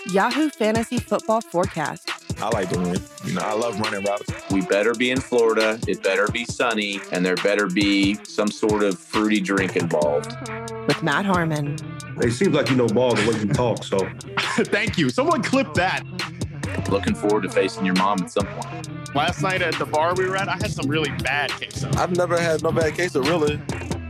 Yahoo Fantasy Football Forecast. I like to win. I love running routes. We better be in Florida. It better be sunny, and there better be some sort of fruity drink involved. With Matt Harmon. It seems like you know ball the way you talk, so. Thank you. Someone clip that. Looking forward to facing your mom at some point. Last night at the bar we were at, I had some really bad queso. I've never had no bad queso, really.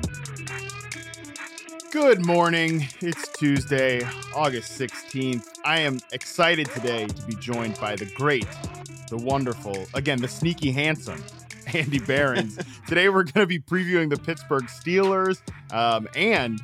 Good morning. It's Tuesday, August 16th. I am excited today to be joined by the great, the wonderful, again, the sneaky handsome, Andy Behrens. Today we're going to be previewing the Pittsburgh Steelers. And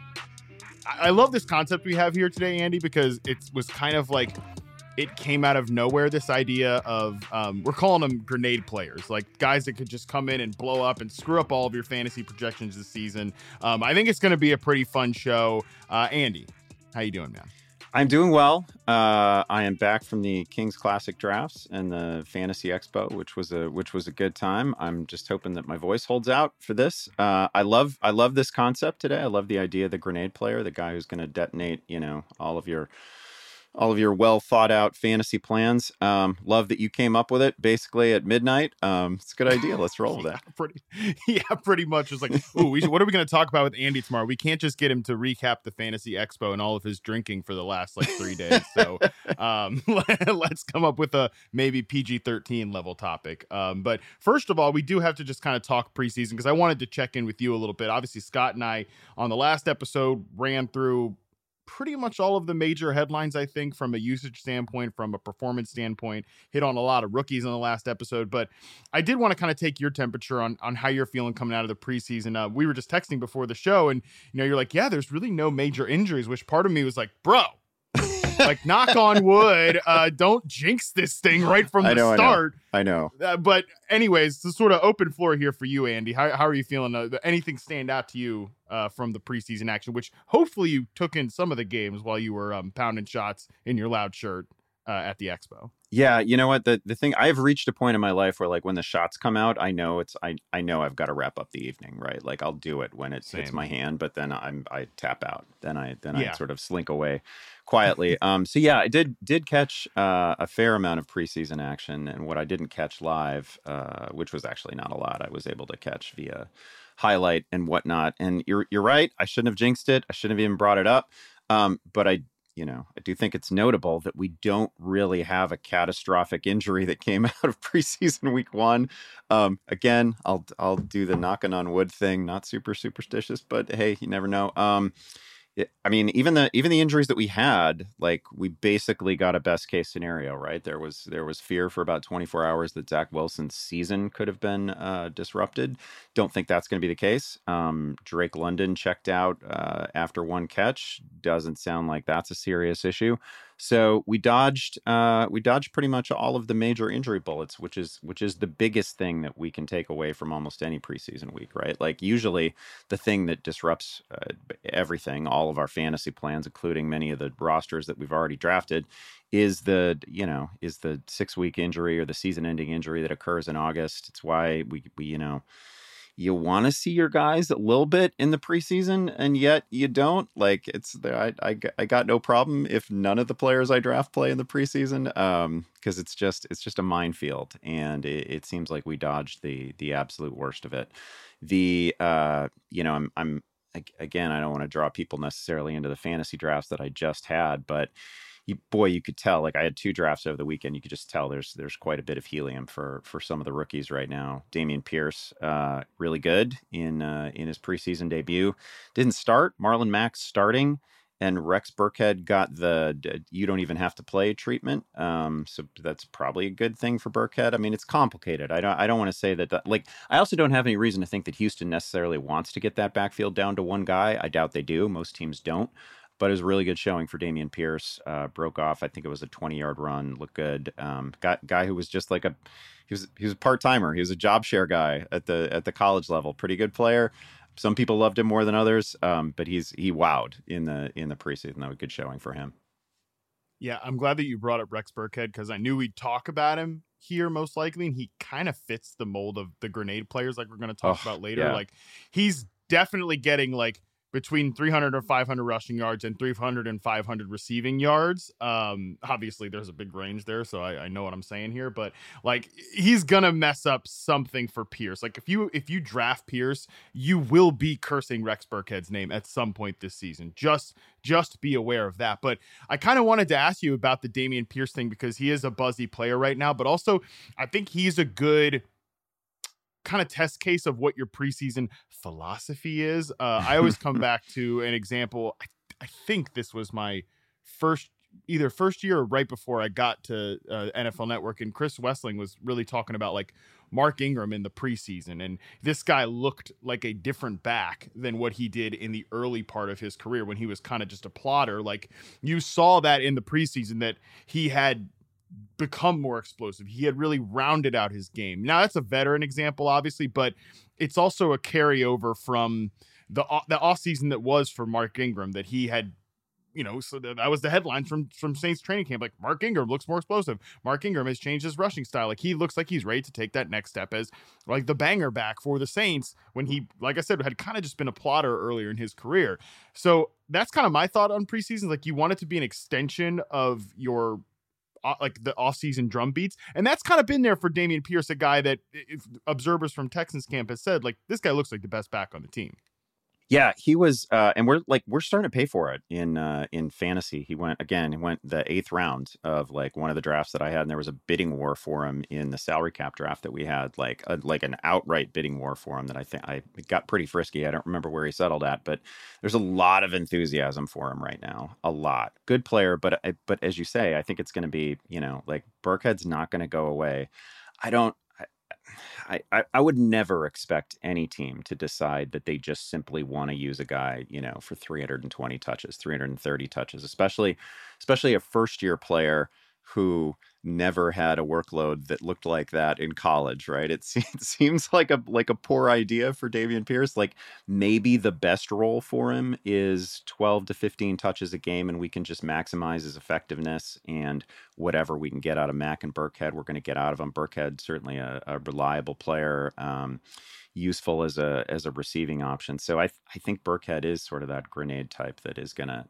I love this concept we have here today, Andy, because it was kind of like it came out of nowhere, this idea of, we're calling them grenade players, like guys that could just come in and blow up and screw up all of your fantasy projections this season. I think it's going to be a pretty fun show. Andy, how you doing, man? I'm doing well. I am back from the Kings Classic drafts and the Fantasy Expo, which was a good time. I'm just hoping that my voice holds out for this. I love this concept today. I love the idea of the grenade player, the guy who's going to detonate, all of your well thought out fantasy plans. Love that you came up with it basically at midnight. It's a good idea. Let's roll with that. Pretty much. It's like, ooh, what are we going to talk about with Andy tomorrow? We can't just get him to recap the Fantasy Expo and all of his drinking for the last 3 days. So let's come up with a maybe PG-13 level topic. But first of all, we do have to just kind of talk preseason because I wanted to check in with you a little bit. Obviously, Scott and I on the last episode ran through pretty much all of the major headlines, I think, from a usage standpoint, from a performance standpoint, hit on a lot of rookies in the last episode. But I did want to kind of take your temperature on how you're feeling coming out of the preseason. We were just texting before the show and, you're like, yeah, there's really no major injuries, which part of me was like, bro, knock on wood, don't jinx this thing right from the start. I know. But anyways, the sort of open floor here for you, Andy. How are you feeling? Anything stand out to you from the preseason action, which hopefully you took in some of the games while you were pounding shots in your loud shirt at the Expo? Yeah, you know what? The thing, I've reached a point in my life where when the shots come out, I know I know I've got to wrap up the evening, right? I'll do it when it hits my hand, but then I tap out. Then I sort of slink away quietly. So yeah, I did catch a fair amount of preseason action, and what I didn't catch live, which was actually not a lot, I was able to catch via highlight and whatnot. And you're right. I shouldn't have jinxed it. I shouldn't have even brought it up. But I do think it's notable that we don't really have a catastrophic injury that came out of preseason week 1. Again, I'll do the knocking on wood thing, not super superstitious, but hey, you never know. Even the injuries that we had, we basically got a best case scenario, right? There was fear for about 24 hours that Zach Wilson's season could have been disrupted. Don't think that's going to be the case. Drake London checked out after one catch. Doesn't sound like that's a serious issue. So we dodged pretty much all of the major injury bullets, which is the biggest thing that we can take away from almost any preseason week, right? Usually the thing that disrupts everything, all of our fantasy plans, including many of the rosters that we've already drafted, is the 6-week injury or the season-ending injury that occurs in August. It's why we you want to see your guys a little bit in the preseason, and yet you don't. I got no problem if none of the players I draft play in the preseason, because it's just a minefield, and it seems like we dodged the absolute worst of it. I'm again, I don't want to draw people necessarily into the fantasy drafts that I just had, but you could tell, I had 2 drafts over the weekend. You could just tell there's quite a bit of helium for some of the rookies right now. Dameon Pierce, really good in his preseason debut. Didn't start. Marlon Mack starting, and Rex Burkhead got the you don't even have to play treatment. So that's probably a good thing for Burkhead. I mean, it's complicated. I don't want to say that. I also don't have any reason to think that Houston necessarily wants to get that backfield down to one guy. I doubt they do. Most teams don't. But it was a really good showing for Dameon Pierce. Broke off. I think it was a 20-yard run. Looked good. Guy who was just he was a part-timer. He was a job share guy at the college level. Pretty good player. Some people loved him more than others. But he wowed in the preseason. That was a good showing for him. Yeah, I'm glad that you brought up Rex Burkhead because I knew we'd talk about him here most likely, and he kind of fits the mold of the grenade players we're going to talk about later. Yeah. He's definitely getting between 300 or 500 rushing yards and 300 and 500 receiving yards. Obviously, there's a big range there, so I know what I'm saying here. But like, he's gonna mess up something for Pierce. Like, if you draft Pierce, you will be cursing Rex Burkhead's name at some point this season. Just be aware of that. But I kind of wanted to ask you about the Dameon Pierce thing because he is a buzzy player right now, but also I think he's a good kind of test case of what your preseason philosophy is. I always come back to an example. I think this was my either first year or right before I got to NFL Network, and Chris Wessling was really talking about like Mark Ingram in the preseason, and this guy looked like a different back than what he did in the early part of his career when he was kind of just a plotter. Like, you saw that in the preseason that he had become more explosive. He had really rounded out his game. Now, that's a veteran example, obviously, but it's also a carryover from the offseason that was for Mark Ingram, that he had, so that was the headlines from Saints training camp. Like, Mark Ingram looks more explosive. Mark Ingram has changed his rushing style. Like, he looks like he's ready to take that next step as like the banger back for the Saints when he, like I said, had kind of just been a plotter earlier in his career. So that's kind of my thought on preseason. Like, you want it to be an extension of your like the off-season drum beats. And that's kind of been there for Dameon Pierce, a guy that observers from Texans camp has said, like, this guy looks like the best back on the team. Yeah, he was, and we're starting to pay for it in fantasy. He went the 8th round of like one of the drafts that I had, and there was a bidding war for him in the salary cap draft that we had, like an outright bidding war for him that I think I got pretty frisky. I don't remember where he settled at, but there's a lot of enthusiasm for him right now. A lot. Good player, but as you say, I think it's going to be, like, Burkhead's not going to go away. I would never expect any team to decide that they just simply want to use a guy, for 320 touches, 330 touches, especially a first-year player who never had a workload that looked like that in college, right? It seems like a poor idea for Dameon Pierce. Like, maybe the best role for him is 12 to 15 touches a game, and we can just maximize his effectiveness, and whatever we can get out of Mack and Burkhead, we're going to get out of him. Burkhead, certainly a reliable player, useful as a receiving option. So I think Burkhead is sort of that grenade type that is gonna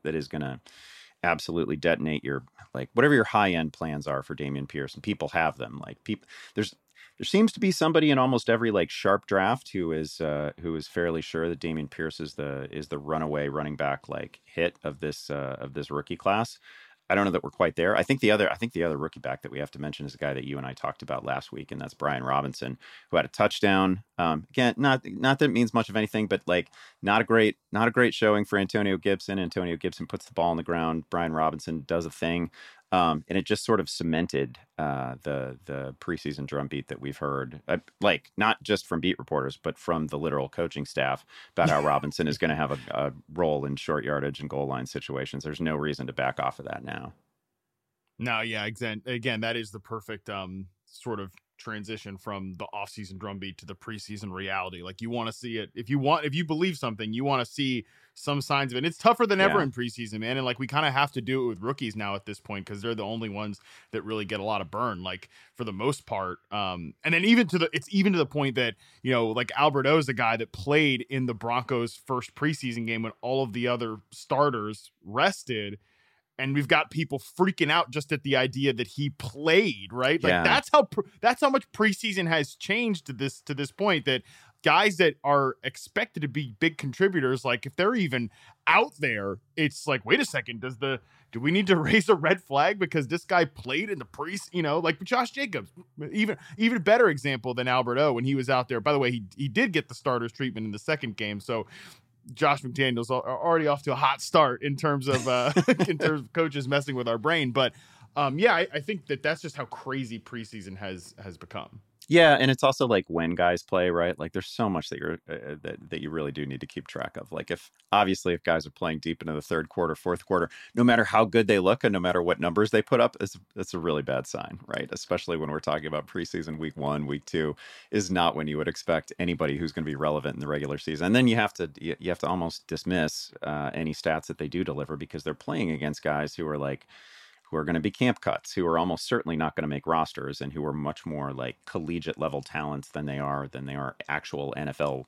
absolutely detonate your, like, whatever your high end plans are for Dameon Pierce, and people have them. Like, there seems to be somebody in almost every like sharp draft who is fairly sure that Dameon Pierce is the runaway running back like hit of this rookie class. I don't know that we're quite there. I think the other rookie back that we have to mention is a guy that you and I talked about last week, and that's Brian Robinson, who had a touchdown. Again, not that it means much of anything, but like not a great showing for Antonio Gibson. Antonio Gibson puts the ball on the ground. Brian Robinson does a thing. And it just sort of cemented the preseason drumbeat that we've heard, like not just from beat reporters, but from the literal coaching staff, about how Robinson is going to have a role in short yardage and goal line situations. There's no reason to back off of that now. No, yeah, again, that is the perfect sort of transition from the offseason drumbeat to the preseason reality. Like, you want to see it. If you believe something, you want to see some signs of it. And it's tougher than ever in preseason, man. And like, we kind of have to do it with rookies now at this point, because they're the only ones that really get a lot of burn, like, for the most part. And then it's even to the point that, like, Albert O is the guy that played in the Broncos' first preseason game when all of the other starters rested. And we've got people freaking out just at the idea that he played, right? Like, that's how much preseason has changed to this point, that guys that are expected to be big contributors, like, if they're even out there, it's like, wait a second, do we need to raise a red flag because this guy played in the preseason? Like Josh Jacobs, even better example than Albert O when he was out there. By the way, he did get the starters treatment in the second game, so Josh McDaniels are already off to a hot start in terms of coaches messing with our brain. But I think that's just how crazy preseason has become. Yeah, and it's also like when guys play, right? Like, there's so much that you're that you really do need to keep track of. Like, if guys are playing deep into the third quarter, fourth quarter, no matter how good they look and no matter what numbers they put up, it's a really bad sign, right? Especially when we're talking about preseason. Week 1, week 2 is not when you would expect anybody who's going to be relevant in the regular season. And then you have to almost dismiss any stats that they do deliver, because they're playing against guys who are like who are going to be camp cuts, who are almost certainly not going to make rosters, and who are much more like collegiate level talents than they are actual NFL,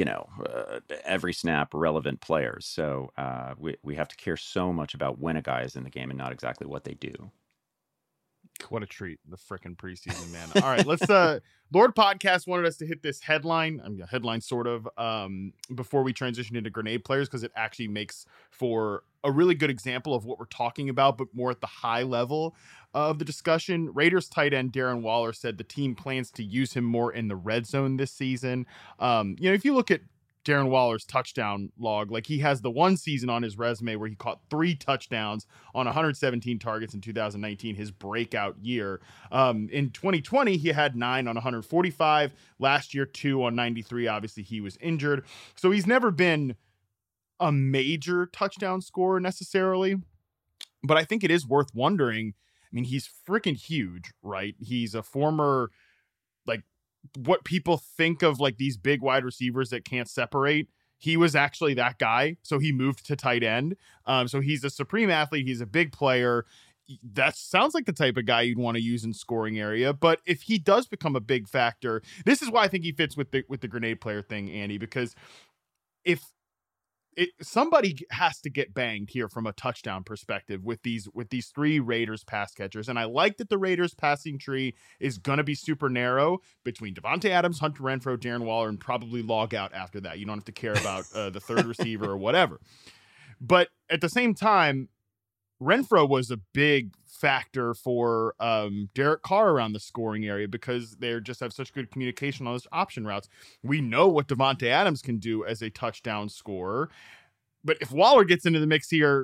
every snap relevant players. So we have to care so much about when a guy is in the game and not exactly what they do. What a treat, the frickin' preseason, man. All right, let's Lord Podcast wanted us to hit this headline, sort of, before we transition into grenade players, because it actually makes for a really good example of what we're talking about, but more at the high level of the discussion. Raiders tight end Darren Waller said the team plans to use him more in the red zone this season. If you look at Darren Waller's touchdown log, like, he has the one season on his resume where he caught 3 touchdowns on 117 targets in 2019, his breakout year. In 2020, he had 9 on 145. Last year, 2 on 93. Obviously, he was injured. So he's never been a major touchdown scorer necessarily. But I think it is worth wondering. I mean, he's freaking huge, right? He's a former, like, what people think of like these big wide receivers that can't separate. He was actually that guy. So he moved to tight end. So he's a supreme athlete. He's a big player. That sounds like the type of guy you'd want to use in scoring area. But if he does become a big factor, this is why I think he fits with the grenade player thing, Andy, because if somebody has to get banged here from a touchdown perspective with these 3 Raiders pass catchers. And I like that the Raiders passing tree is going to be super narrow between Davante Adams, Hunter Renfrow, Darren Waller, and probably log out after that. You don't have to care about the third receiver or whatever. But at the same time, Renfrow was a big factor for Derek Carr around the scoring area because they just have such good communication on those option routes. We know what Davante Adams can do as a touchdown scorer, but if Waller gets into the mix here,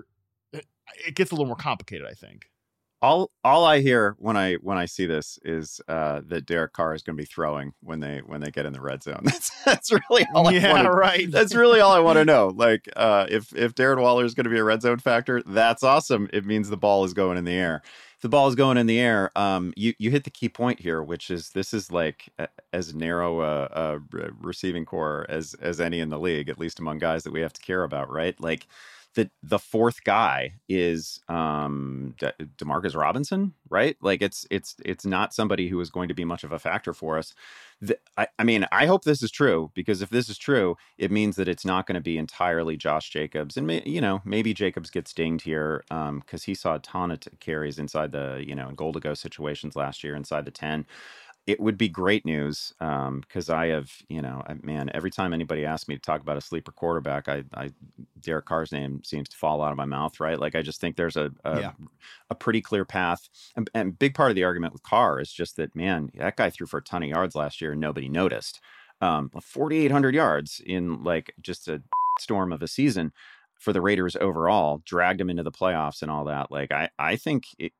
it gets a little more complicated, I think. All I hear when I see this is that Derek Carr is going to be throwing when they get in the red zone. That's really all. Right. That's really all I want to know. Like, if Darren Waller is going to be a red zone factor, that's awesome. It means the ball is going in the air. If the ball is going in the air, you hit the key point here, which is this is like as narrow a receiving core as any in the league, at least among guys that we have to care about, right? Like, the fourth guy is Demarcus Robinson, right? Like it's not somebody who is going to be much of a factor for us. I mean, I hope this is true, because if this is true, it means that it's not going to be entirely Josh Jacobs. And, maybe Jacobs gets dinged here because he saw a ton of carries inside the, in goal-to-go situations last year inside the 10. It would be great news because I have, every time anybody asks me to talk about a sleeper quarterback, Derek Carr's name seems to fall out of my mouth, right? Like, I just think there's a pretty clear path. And big part of the argument with Carr is just that, man, that guy threw for a ton of yards last year and nobody noticed. 4,800 yards in like just a storm of a season for the Raiders overall, dragged them into the playoffs and all that. Like, I think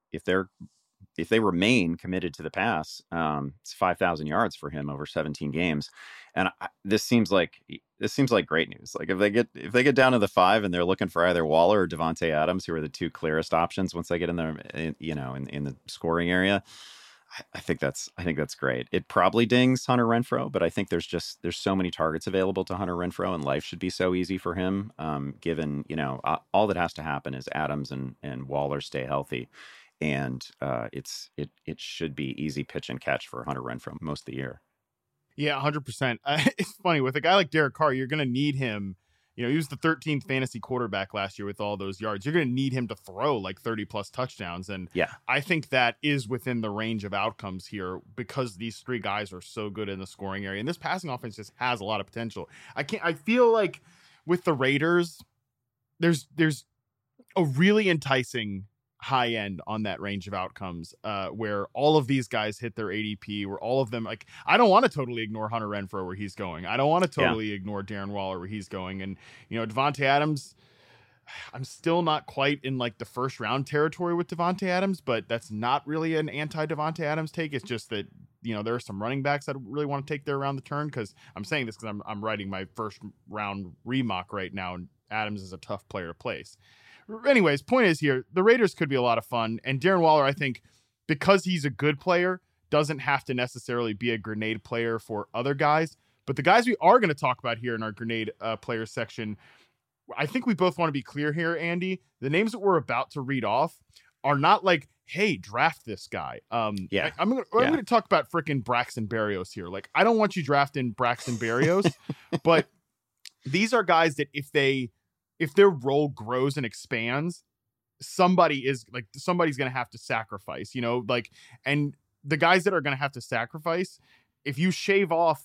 if they remain committed to the pass, it's 5,000 yards for him over 17 games. And this seems like great news. Like, if they get down to the 5 and they're looking for either Waller or Davante Adams, who are the 2 clearest options once they get in there, in the scoring area, I think that's great. It probably dings Hunter Renfrow, but I think there's so many targets available to Hunter Renfrow, and life should be so easy for him, given, all that has to happen is Adams and Waller stay healthy. And it should be easy pitch and catch for Hunter Renfrow most of the year. Yeah, 100%. It's funny, with a guy like Derek Carr, you're going to need him. He was the 13th fantasy quarterback last year with all those yards. You're going to need him to throw like 30 plus touchdowns. And yeah, I think that is within the range of outcomes here because these 3 guys are so good in the scoring area. And this passing offense just has a lot of potential. I feel like with the Raiders, there's a really enticing high end on that range of outcomes where all of these guys hit their ADP, where all of them, like, I don't want to totally ignore Hunter Renfrow where he's going. I don't want to totally ignore Darren Waller where he's going. And, Davante Adams, I'm still not quite in like the first round territory with Davante Adams, but that's not really an anti-Davante Adams take. It's just that, there are some running backs that really want to take their around the turn, because I'm saying this because I'm writing my first round remock right now, and Adams is a tough player to place. Anyways, point is here, the Raiders could be a lot of fun. And Darren Waller, I think, because he's a good player, doesn't have to necessarily be a grenade player for other guys. But the guys we are going to talk about here in our grenade player section, I think we both want to be clear here, Andy. The names that we're about to read off are not like, hey, draft this guy. I'm gonna talk about freaking Braxton Berrios here. Like, I don't want you drafting Braxton Berrios, but these are guys that if their role grows and expands, somebody's gonna have to sacrifice, and the guys that are gonna have to sacrifice, if you shave off,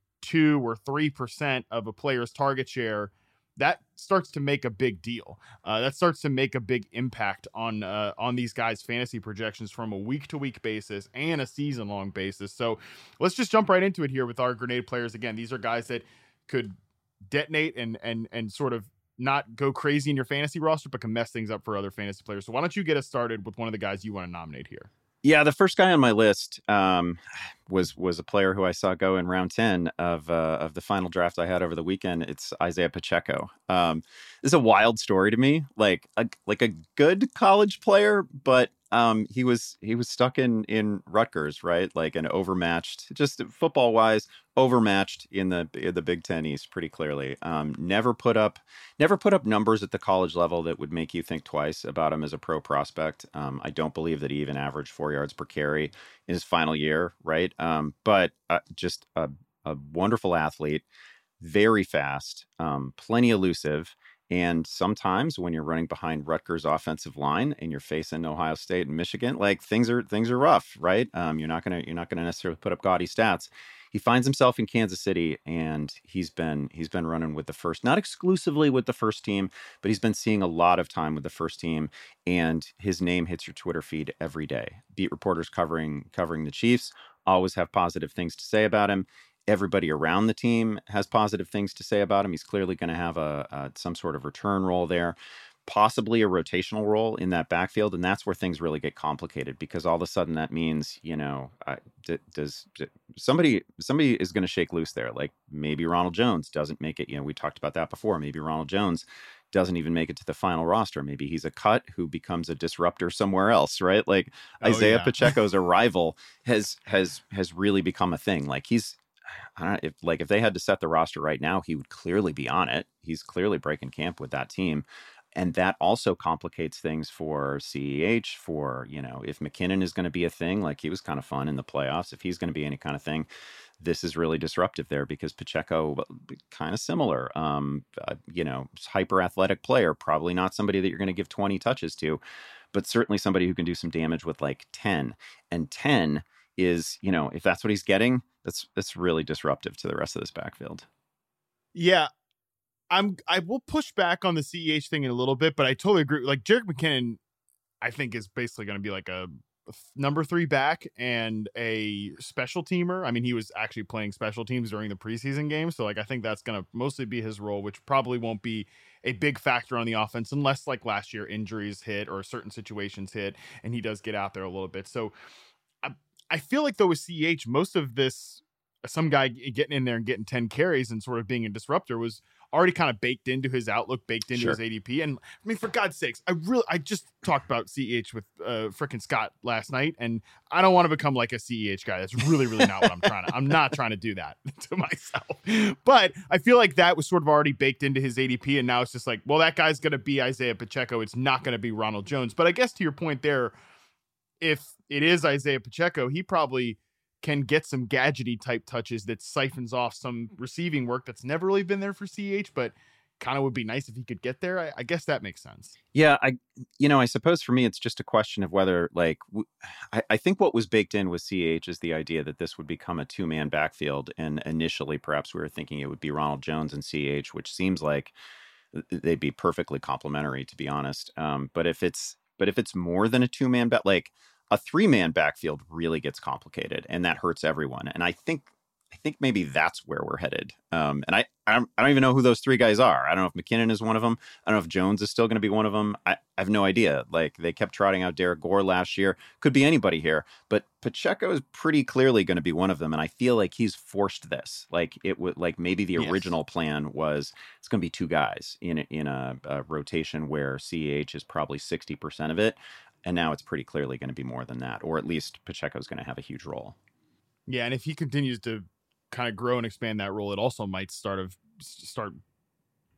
2 or 3% of a player's target share, that starts to make a big deal. That starts to make a big impact on these guys' fantasy projections from a week-to-week basis and a season-long basis. So let's just jump right into it here with our grenade players. Again, these are guys that could detonate and sort of not go crazy in your fantasy roster, but can mess things up for other fantasy players. So why don't you get us started with one of the guys you want to nominate here? Yeah, the first guy on my list was a player who I saw go in round 10 of the final draft I had over the weekend. It's Isaiah Pacheco. This is a wild story to me, like a good college player, but he was stuck in Rutgers, right? Like an overmatched, just football wise, overmatched in the Big Ten East pretty clearly. Never put up numbers at the college level that would make you think twice about him as a pro prospect. I don't believe that he even averaged 4 yards per carry in his final year, right? But just a wonderful athlete, very fast, plenty elusive. And sometimes when you're running behind Rutgers offensive line and you're facing Ohio State and Michigan, like things are rough, right? You're not gonna necessarily put up gaudy stats. He finds himself in Kansas City, and he's been running with the first, not exclusively with the first team, but he's been seeing a lot of time with the first team, and his name hits your Twitter feed every day. Beat reporters covering the Chiefs always have positive things to say about him. Everybody around the team has positive things to say about him. He's clearly going to have some sort of return role there, possibly a rotational role in that backfield. And that's where things really get complicated, because all of a sudden that means, does somebody is going to shake loose there. Like maybe Ronald Jones doesn't make it. We talked about that before. Maybe Ronald Jones doesn't even make it to the final roster. Maybe he's a cut who becomes a disruptor somewhere else, right? Like Isaiah Pacheco's arrival has really become a thing. Like if they had to set the roster right now, he would clearly be on it. He's clearly breaking camp with that team. And that also complicates things for CEH, for, if McKinnon is going to be a thing, like he was kind of fun in the playoffs, if he's going to be any kind of thing, this is really disruptive there, because Pacheco, kind of similar, hyper athletic player, probably not somebody that you're going to give 20 touches to, but certainly somebody who can do some damage with like 10. And 10 is, if that's what he's getting, that's really disruptive to the rest of this backfield. Yeah. I will push back on the CEH thing in a little bit, but I totally agree. Like Jerick McKinnon, I think is basically going to be like a number 3 back and a special teamer. I mean, he was actually playing special teams during the preseason game. So like, I think that's going to mostly be his role, which probably won't be a big factor on the offense unless like last year injuries hit or certain situations hit and he does get out there a little bit. So I feel like though with CEH, most of this, some guy getting in there and getting 10 carries and sort of being a disruptor was already kind of baked into his outlook, baked into his ADP. And I mean, for God's sakes, I just talked about CEH with frickin' Scott last night, and I don't want to become like a CEH guy. That's really, really not what I'm not trying to do that to myself. But I feel like that was sort of already baked into his ADP. And now it's just like, well, that guy's going to be Isaiah Pacheco. It's not going to be Ronald Jones. But I guess to your point there, if it is Isaiah Pacheco, he probably can get some gadgety type touches that siphons off some receiving work that's never really been there for CH, but kind of would be nice if he could get there. I guess that makes sense. Yeah. I suppose for me, it's just a question of whether I think what was baked in with CH is the idea that this would become a 2-man backfield. And initially, perhaps we were thinking it would be Ronald Jones and CH, which seems like they'd be perfectly complementary, to be honest. But if it's more than a 2-man like a 3-man backfield really gets complicated, and that hurts everyone. And I think maybe that's where we're headed. And I don't even know who those 3 guys are. I don't know if McKinnon is one of them. I don't know if Jones is still going to be one of them. I have no idea. Like they kept trotting out Derek Gore last year. Could be anybody here, but Pacheco is pretty clearly going to be one of them. And I feel like he's forced this. Like it would, like maybe the original plan was it's going to be 2 guys in a rotation where CEH is probably 60% of it. And now it's pretty clearly going to be more than that, or at least Pacheco is going to have a huge role. Yeah, and if he continues to kind of grow and expand that role, it also might start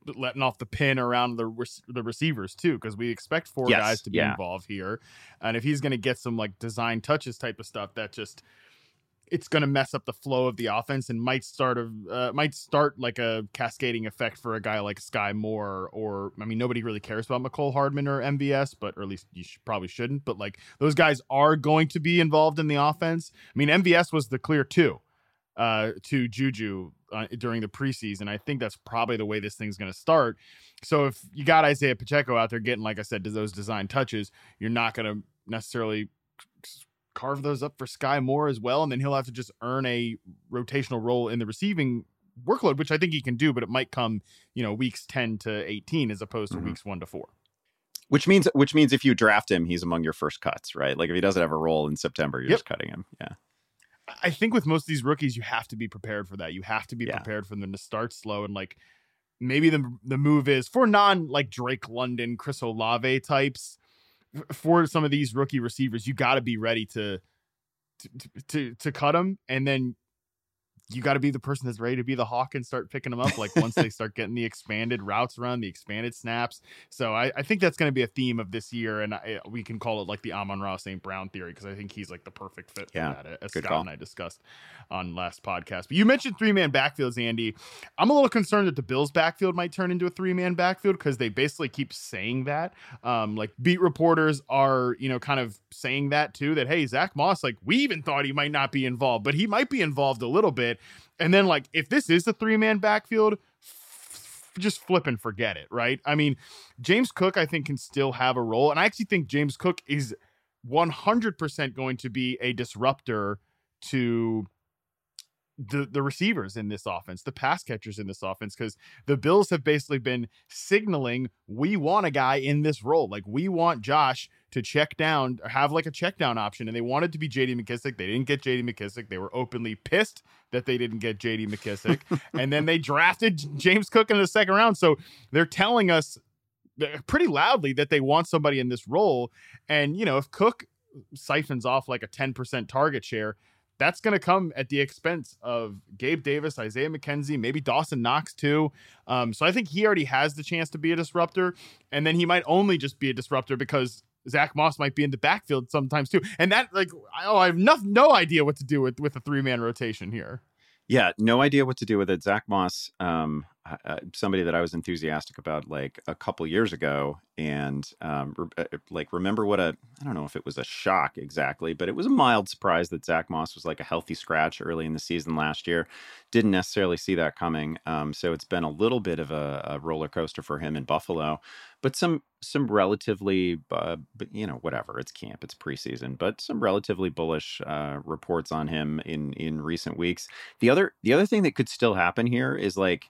letting off the pin around the receivers too, because we expect four guys to be involved here. And if he's going to get some like design touches type of stuff, that just, it's going to mess up the flow of the offense and might start like a cascading effect for a guy like Sky Moore, or, I mean, nobody really cares about McCole Hardman or MVS, or at least you probably shouldn't, but like those guys are going to be involved in the offense. I mean, MVS was the clear 2 to Juju during the preseason. I think that's probably the way this thing's going to start. So if you got Isaiah Pacheco out there getting, like I said, to those design touches, you're not going to necessarily carve those up for Sky Moore as well, and then he'll have to just earn a rotational role in the receiving workload, which I think he can do, but it might come, weeks 10 to 18 as opposed to weeks 1 to 4. Which means if you draft him, he's among your first cuts, right? Like if he doesn't have a role in September, you're just cutting him. Yeah. I think with most of these rookies, you have to be prepared for that. You have to be prepared for them to start slow, and like maybe the move is for non like Drake London, Chris Olave types. For some of these rookie receivers, you got to be ready to cut them, and then you got to be the person that's ready to be the hawk and start picking them up. Like once they start getting the expanded routes run, the expanded snaps. So I think that's going to be a theme of this year, and we can call it like the Amon-Ra St. Brown theory, because I think he's like the perfect fit for that, as Scott and I discussed on last podcast. But you mentioned 3-man backfields, Andy. I'm a little concerned that the Bills backfield might turn into a 3-man backfield, because they basically keep saying that. Like beat reporters are, kind of saying that too, that, hey, Zach Moss, like we even thought he might not be involved, but he might be involved a little bit. And then, like, if this is a 3-man backfield, just flip and forget it, right? I mean, James Cook, I think, can still have a role. And I actually think James Cook is 100% going to be a disruptor to the receivers in this offense, the pass catchers in this offense, because the Bills have basically been signaling, we want a guy in this role. Like, we want Josh to check down, or have like a check down option. And they wanted to be JD McKissic. They didn't get JD McKissic. They were openly pissed that they didn't get JD McKissic. And then they drafted James Cook in the second round. So they're telling us pretty loudly that they want somebody in this role. And, if Cook siphons off like a 10% target share, that's going to come at the expense of Gabe Davis, Isaiah McKenzie, maybe Dawson Knox too. So I think he already has the chance to be a disruptor. And then he might only just be a disruptor because Zach Moss might be in the backfield sometimes too. And that, like, I have no idea what to do with a 3-man rotation here. Yeah, no idea what to do with it. Zach Moss, somebody that I was enthusiastic about like a couple years ago, and remember what I don't know if it was a shock exactly, but it was a mild surprise that Zach Moss was like a healthy scratch early in the season last year. Didn't necessarily see that coming. So it's been a little bit of a roller coaster for him in Buffalo, but some relatively, whatever, it's camp, it's preseason, but some relatively bullish reports on him in recent weeks. The other thing that could still happen here is like,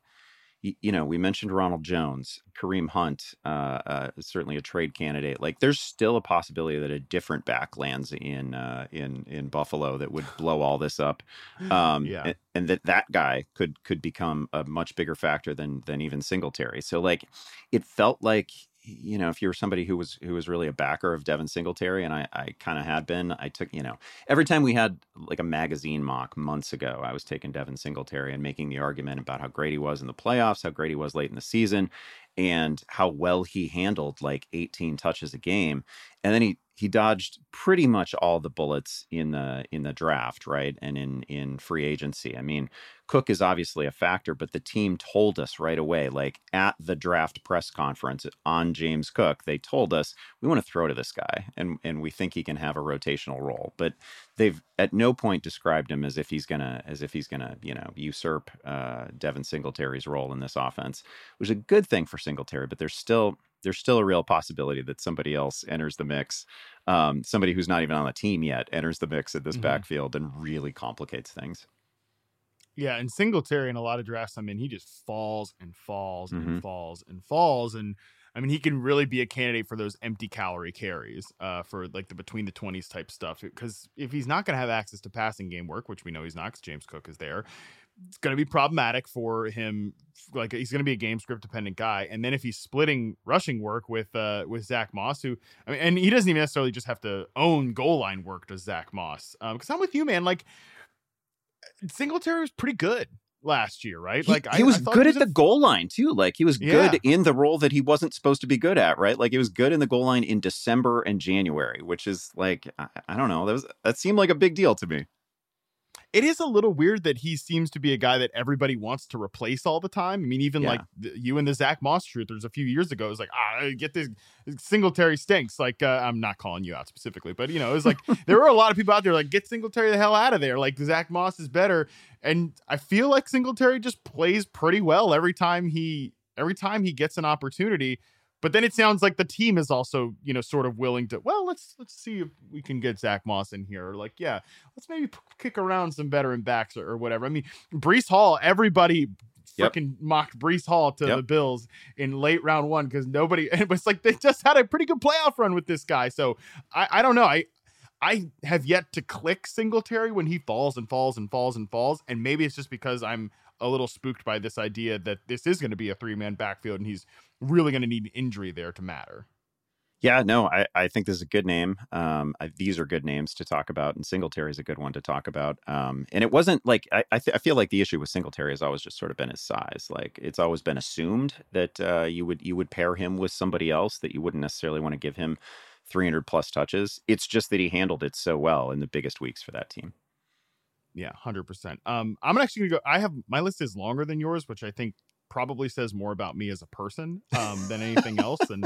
we mentioned Ronald Jones, Kareem Hunt, certainly a trade candidate. Like, there's still a possibility that a different back lands in Buffalo that would blow all this up. And that guy could become a much bigger factor than even Singletary. So like, it felt like, if you're somebody who was really a backer of Devin Singletary, and I kind of had been, I took, every time we had like a magazine mock months ago, I was taking Devin Singletary and making the argument about how great he was in the playoffs, how great he was late in the season, and how well he handled like 18 touches a game. And then he dodged pretty much all the bullets in the draft, right? And in free agency. I mean, Cook is obviously a factor, but the team told us right away, like at the draft press conference on James Cook, they told us, we want to throw to this guy and we think he can have a rotational role. But they've at no point described him as if he's gonna usurp Devin Singletary's role in this offense, which is a good thing for Singletary, but there's still a real possibility that somebody else enters the mix. Somebody who's not even on the team yet enters the mix at this backfield and really complicates things. Yeah, and Singletary in a lot of drafts he just falls and falls and falls and falls. And I mean, he can really be a candidate for those empty calorie carries for like the between the 20s type stuff. Because if he's not going to have access to passing game work, which we know he's not because James Cook is there, it's going to be problematic for him. Like, he's going to be a game script dependent guy. And then if he's splitting rushing work with Zach Moss, and he doesn't even necessarily just have to own goal line work to Zach Moss. Because I'm with you, man. Like, Singletary was pretty good last year, right? He was good at the goal line too. Like he was good in the role that he wasn't supposed to be good at, right? Like he was good in the goal line in December and January, which is like, I don't know. That seemed like a big deal to me. It is a little weird that he seems to be a guy that everybody wants to replace all the time. I mean, even like you and the Zach Moss truthers a few years ago, it was like, get this Singletary stinks. Like, I'm not calling you out specifically, but it was like, there were a lot of people out there like, get Singletary the hell out of there. Like Zach Moss is better. And I feel like Singletary just plays pretty well every time he gets an opportunity. But then it sounds like the team is also, sort of willing to, well, let's see if we can get Zach Moss in here. Or like, let's maybe kick around some veteran backs or whatever. I mean, Breece Hall, everybody freaking mocked Breece Hall to the Bills in late round 1 because it was like they just had a pretty good playoff run with this guy. So I don't know. I have yet to click Singletary when he falls and falls and falls and falls. And maybe it's just because I'm a little spooked by this idea that this is going to be a 3-man backfield and he's really going to need an injury there to matter. Yeah, no, I think this is a good name. These are good names to talk about, and Singletary is a good one to talk about. And it wasn't like I feel like the issue with Singletary has always just sort of been his size. Like it's always been assumed that you would pair him with somebody else, that you wouldn't necessarily want to give him 300 plus touches. It's just that he handled it so well in the biggest weeks for that team. Yeah, 100%. I'm actually gonna go. I have my list is longer than yours, which I think probably says more about me as a person than anything else. And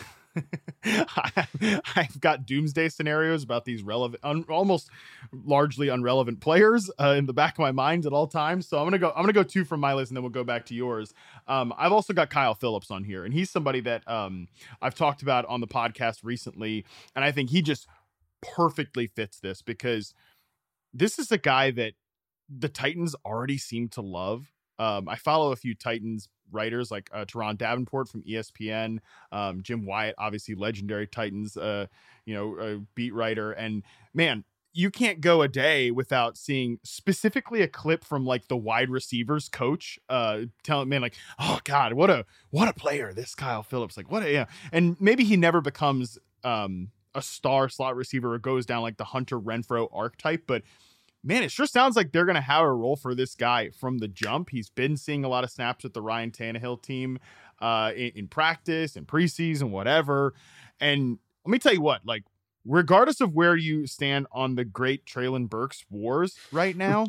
I've got doomsday scenarios about these almost largely irrelevant players in the back of my mind at all times. So I'm gonna go 2 from my list, and then we'll go back to yours. I've also got Kyle Phillips on here, and he's somebody that I've talked about on the podcast recently, and I think he just perfectly fits this because this is a guy that the Titans already seem to love. I follow a few Titans writers like Teron Davenport from ESPN, Jim Wyatt, obviously legendary Titans, beat writer. And man, you can't go a day without seeing specifically a clip from like the wide receivers coach telling man like, oh God, what a player this Kyle Phillips, like and maybe he never becomes a star slot receiver or goes down like the Hunter Renfrow archetype, but man, it sure sounds like they're going to have a role for this guy from the jump. He's been seeing a lot of snaps with the Ryan Tannehill team in practice and preseason, whatever. And let me tell you what, like, regardless of where you stand on the great Treylon Burks wars right now,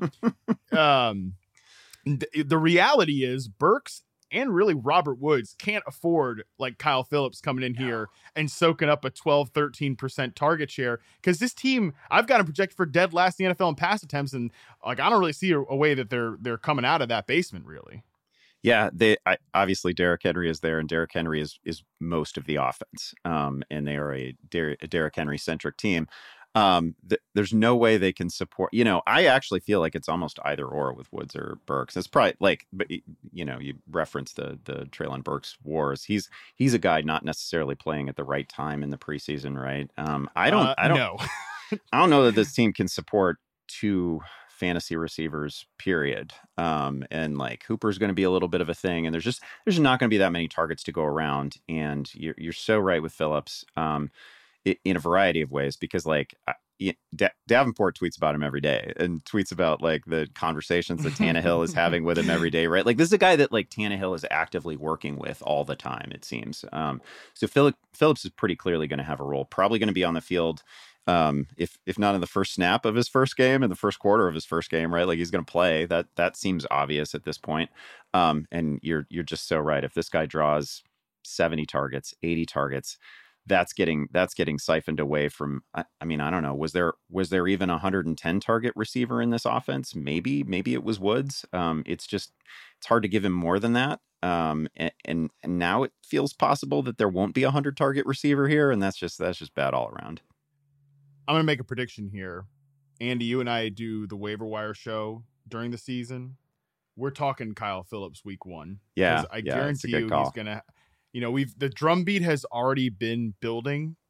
the reality is Burks and really Robert Woods can't afford like Kyle Phillips coming in here and soaking up a 12-13% target share, because this team, I've got to project for dead last in the NFL in pass attempts, and like I don't really see a way that they're coming out of that basement really. Yeah, obviously Derrick Henry is there, and Derrick Henry is most of the offense, and they are a Derrick Henry centric team. There's no way they can support, I actually feel like it's almost either or with Woods or Burks. It's probably like, but you reference the Treylon Burks wars. He's a guy not necessarily playing at the right time in the preseason, right? I don't know. I don't know that this team can support 2 fantasy receivers, period. And like Hooper's going to be a little bit of a thing, and there's not going to be that many targets to go around. And you're so right with Phillips. In a variety of ways, because like Davenport tweets about him every day and tweets about like the conversations that Tannehill is having with him every day, right? Like this is a guy that like Tannehill is actively working with all the time, it seems. So Phillips is pretty clearly going to have a role, probably going to be on the field. If not in the first snap of his first game, in the first quarter of his first game, right? Like he's going to play. That seems obvious at this point. And you're just so right. If this guy draws 70 targets, 80 targets, that's getting siphoned away from, I mean, I don't know. Was there even a 110 target receiver in this offense? Maybe it was Woods. It's hard to give him more than that. And now it feels possible that there won't be a 100 target receiver here. And that's just bad all around. I'm going to make a prediction here. Andy, you and I do the waiver wire show during the season. We're talking Kyle Phillips week 1. Yeah. I guarantee you he's going to, the drumbeat has already been building,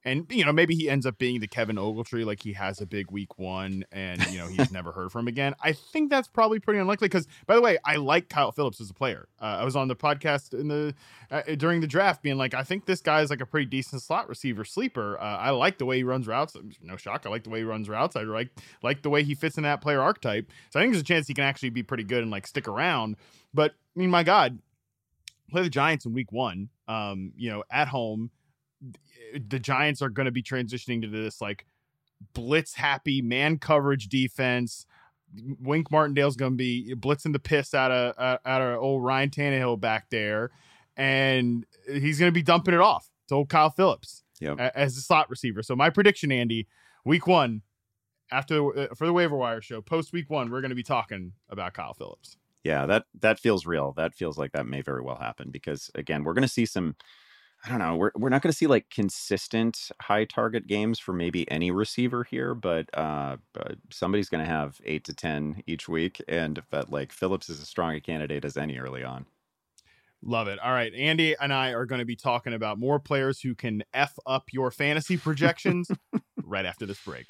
And, maybe he ends up being the Kevin Ogletree, like he has a big week 1 and, he's never heard from him again. I think that's probably pretty unlikely because, by the way, I like Kyle Phillips as a player. I was on the podcast during the draft being like, I think this guy is like a pretty decent slot receiver sleeper. I like the way he runs routes. No shock. I like the way he runs routes. I like the way he fits in that player archetype. So I think there's a chance he can actually be pretty good and like stick around. But I mean, my God, play the Giants in week 1, at home. The Giants are going to be transitioning to this like blitz happy man coverage defense. Wink Martindale's going to be blitzing the piss out of old Ryan Tannehill back there. And he's going to be dumping it off to old Kyle Phillips as a slot receiver. So my prediction, Andy, week 1 for the waiver wire show, post week 1, we're going to be talking about Kyle Phillips. Yeah, that feels real. That feels like that may very well happen because again, we're going to see some, I don't know, we're not going to see like consistent high target games for maybe any receiver here, but somebody's going to have 8 to 10 each week. And but like Phillips is as strong a candidate as any early on. Love it. All right. Andy and I are going to be talking about more players who can F up your fantasy projections right after this break.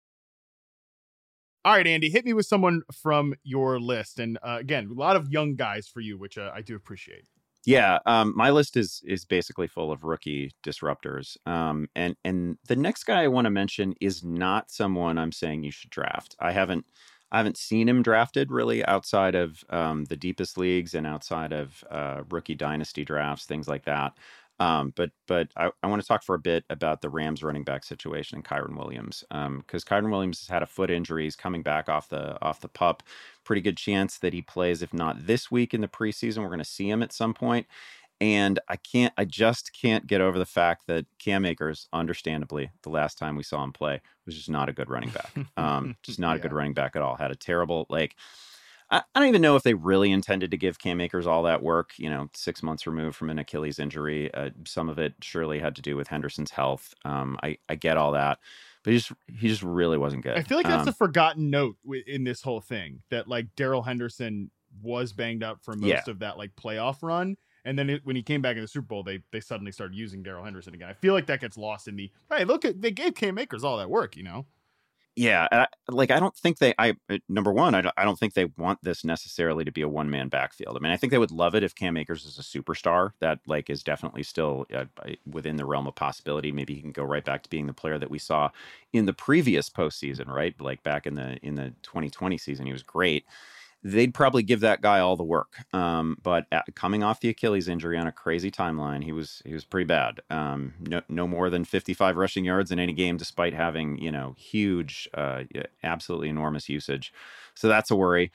All right, Andy, hit me with someone from your list. And again, a lot of young guys for you, which I do appreciate. Yeah, my list is basically full of rookie disruptors. And the next guy I want to mention is not someone I'm saying you should draft. I haven't seen him drafted really outside of the deepest leagues and outside of rookie dynasty drafts, things like that. But I want to talk for a bit about the Rams running back situation and Kyren Williams, because Kyren Williams has had a foot injury. He's coming back off the PUP. Pretty good chance that he plays, if not this week in the preseason. We're going to see him at some point. And I just can't get over the fact that Cam Akers, understandably, the last time we saw him play was just not a good running back. Just not a good running back at all. Had a terrible, I don't even know if they really intended to give Cam Akers all that work, 6 months removed from an Achilles injury. Some of it surely had to do with Henderson's health. I get all that, but he just really wasn't good. I feel like that's a forgotten note in this whole thing, that like Darrell Henderson was banged up for most of that like playoff run. And then when he came back in the Super Bowl, they suddenly started using Darrell Henderson again. I feel like that gets lost in the, hey, look, they gave Cam Akers all that work, Yeah, I don't think number one, I don't think they want this necessarily to be a one-man backfield. I mean, I think they would love it if Cam Akers is a superstar. That is definitely still within the realm of possibility. Maybe he can go right back to being the player that we saw in the previous postseason, right? Like back in the 2020 season, he was great. They'd probably give that guy all the work. But coming off the Achilles injury on a crazy timeline, he was pretty bad. No more than 55 rushing yards in any game, despite having, huge, absolutely enormous usage. So that's a worry.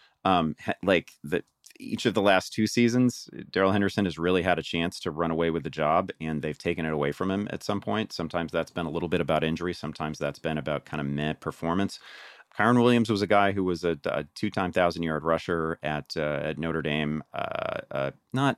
Each of the last 2 seasons, Darrell Henderson has really had a chance to run away with the job, and they've taken it away from him at some point. Sometimes that's been a little bit about injury. Sometimes that's been about kind of meh performance. Kyren Williams was a guy who was a 2-time 1,000-yard rusher at Notre Dame. Not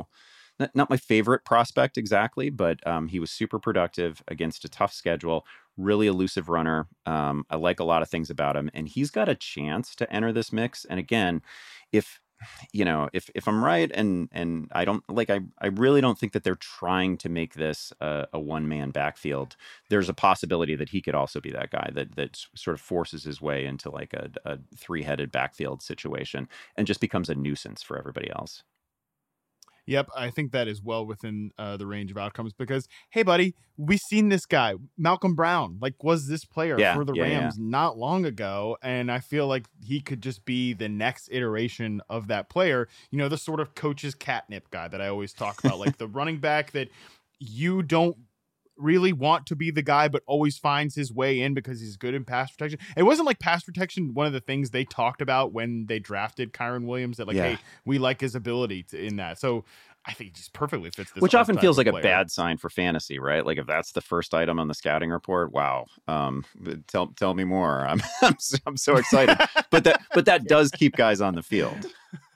my favorite prospect exactly, but he was super productive against a tough schedule. Really elusive runner. I like a lot of things about him, and he's got a chance to enter this mix. And again, if I'm right, and I really don't think that they're trying to make this a one-man backfield. There's a possibility that he could also be that guy that sort of forces his way into like a 3-headed backfield situation and just becomes a nuisance for everybody else. Yep, I think that is well within the range of outcomes because, hey, buddy, we've seen this guy, Malcolm Brown, was this player for the Rams not long ago, and I feel like he could just be the next iteration of that player, the sort of coach's catnip guy that I always talk about, like the running back that you don't really want to be the guy, but always finds his way in because he's good in pass protection. It wasn't like pass protection one of the things they talked about when they drafted Kyren Williams, that hey, we like his ability in that. So I think he just perfectly fits this. Which often feels like a bad sign for fantasy, right? Like if that's the first item on the scouting report, wow. Tell me more. I'm so excited. but that does keep guys on the field.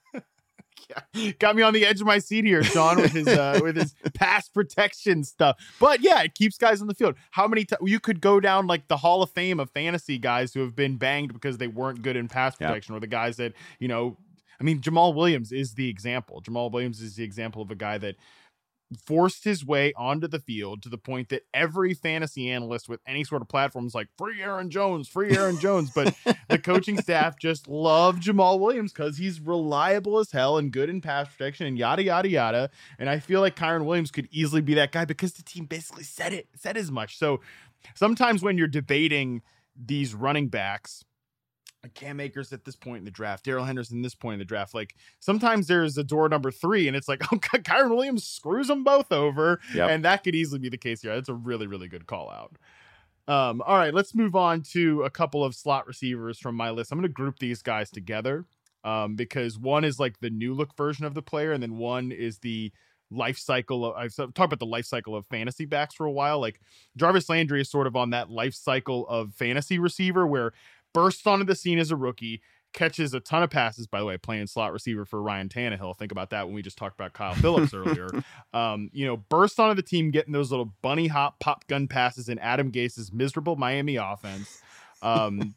Got me on the edge of my seat here, Sean, with his pass protection stuff. But yeah, it keeps guys on the field. How many times you could go down like the Hall of Fame of fantasy guys who have been banged because they weren't good in pass protection, or the guys that, Jamal Williams is the example. Jamal Williams is the example of a guy that forced his way onto the field to the point that every fantasy analyst with any sort of platform is like, free Aaron Jones. But the coaching staff just love Jamal Williams because he's reliable as hell and good in pass protection and yada, yada, yada. And I feel like Kyren Williams could easily be that guy because the team basically said as much. So sometimes when you're debating these running backs, like Cam Akers at this point in the draft, Darrell Henderson at this point in the draft, like sometimes there's a door number 3 and it's like, oh, Kyren Williams screws them both over. Yep. And that could easily be the case here. That's a really, really good call out. All right, let's move on to a couple of slot receivers from my list. I'm going to group these guys together because one is like the new look version of the player. And then one is the life cycle. I've talked about the life cycle of fantasy backs for a while. Like Jarvis Landry is sort of on that life cycle of fantasy receiver where bursts onto the scene as a rookie, catches a ton of passes, by the way, playing slot receiver for Ryan Tannehill. Think about that when we just talked about Kyle Phillips earlier. Burst onto the team, getting those little bunny hop pop gun passes in Adam Gase's miserable Miami offense. And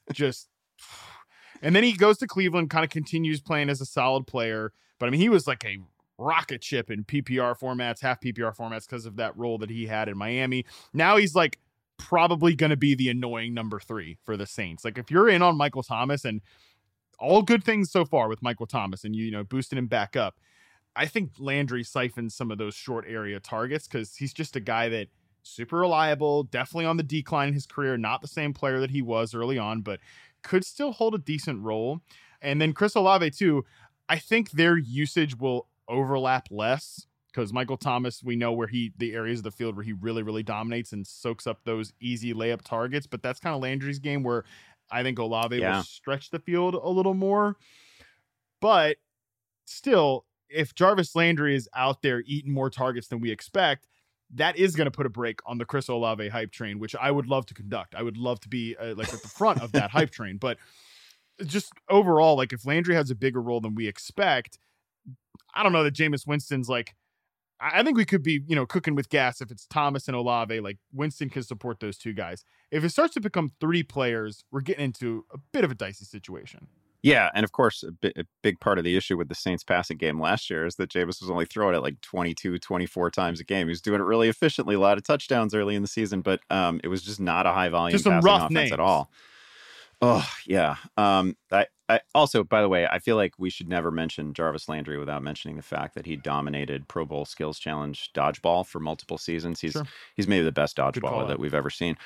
then he goes to Cleveland, kind of continues playing as a solid player. But I mean, he was like a rocket ship in PPR formats, half PPR formats because of that role that he had in Miami. Now he's like, probably going to be the annoying number 3 for the Saints. Like if you're in on Michael Thomas, and all good things so far with Michael Thomas and boosting him back up, I think Landry siphons some of those short area targets because he's just a guy that super reliable, definitely on the decline in his career, not the same player that he was early on, but could still hold a decent role. And then Chris Olave too, I think their usage will overlap less because Michael Thomas, we know where the areas of the field where he really, really dominates and soaks up those easy layup targets. But that's kind of Landry's game where I think Olave will stretch the field a little more. But still, if Jarvis Landry is out there eating more targets than we expect, that is going to put a break on the Chris Olave hype train, which I would love to conduct. I would love to be like at the front of that hype train. But just overall, like if Landry has a bigger role than we expect, I don't know that Jameis Winston's like, I think we could be, cooking with gas if it's Thomas and Olave. Like Winston can support those two guys. If it starts to become 3 players, we're getting into a bit of a dicey situation. Yeah, and of course, a big part of the issue with the Saints passing game last year is that Jameis was only throwing it like 22, 24 times a game. He was doing it really efficiently, a lot of touchdowns early in the season, but it was just not a high-volume passing offense names at all. Oh, yeah. I also, by the way, I feel like we should never mention Jarvis Landry without mentioning the fact that he dominated Pro Bowl Skills Challenge dodgeball for multiple seasons. He's maybe the best dodgeballer that we've ever seen.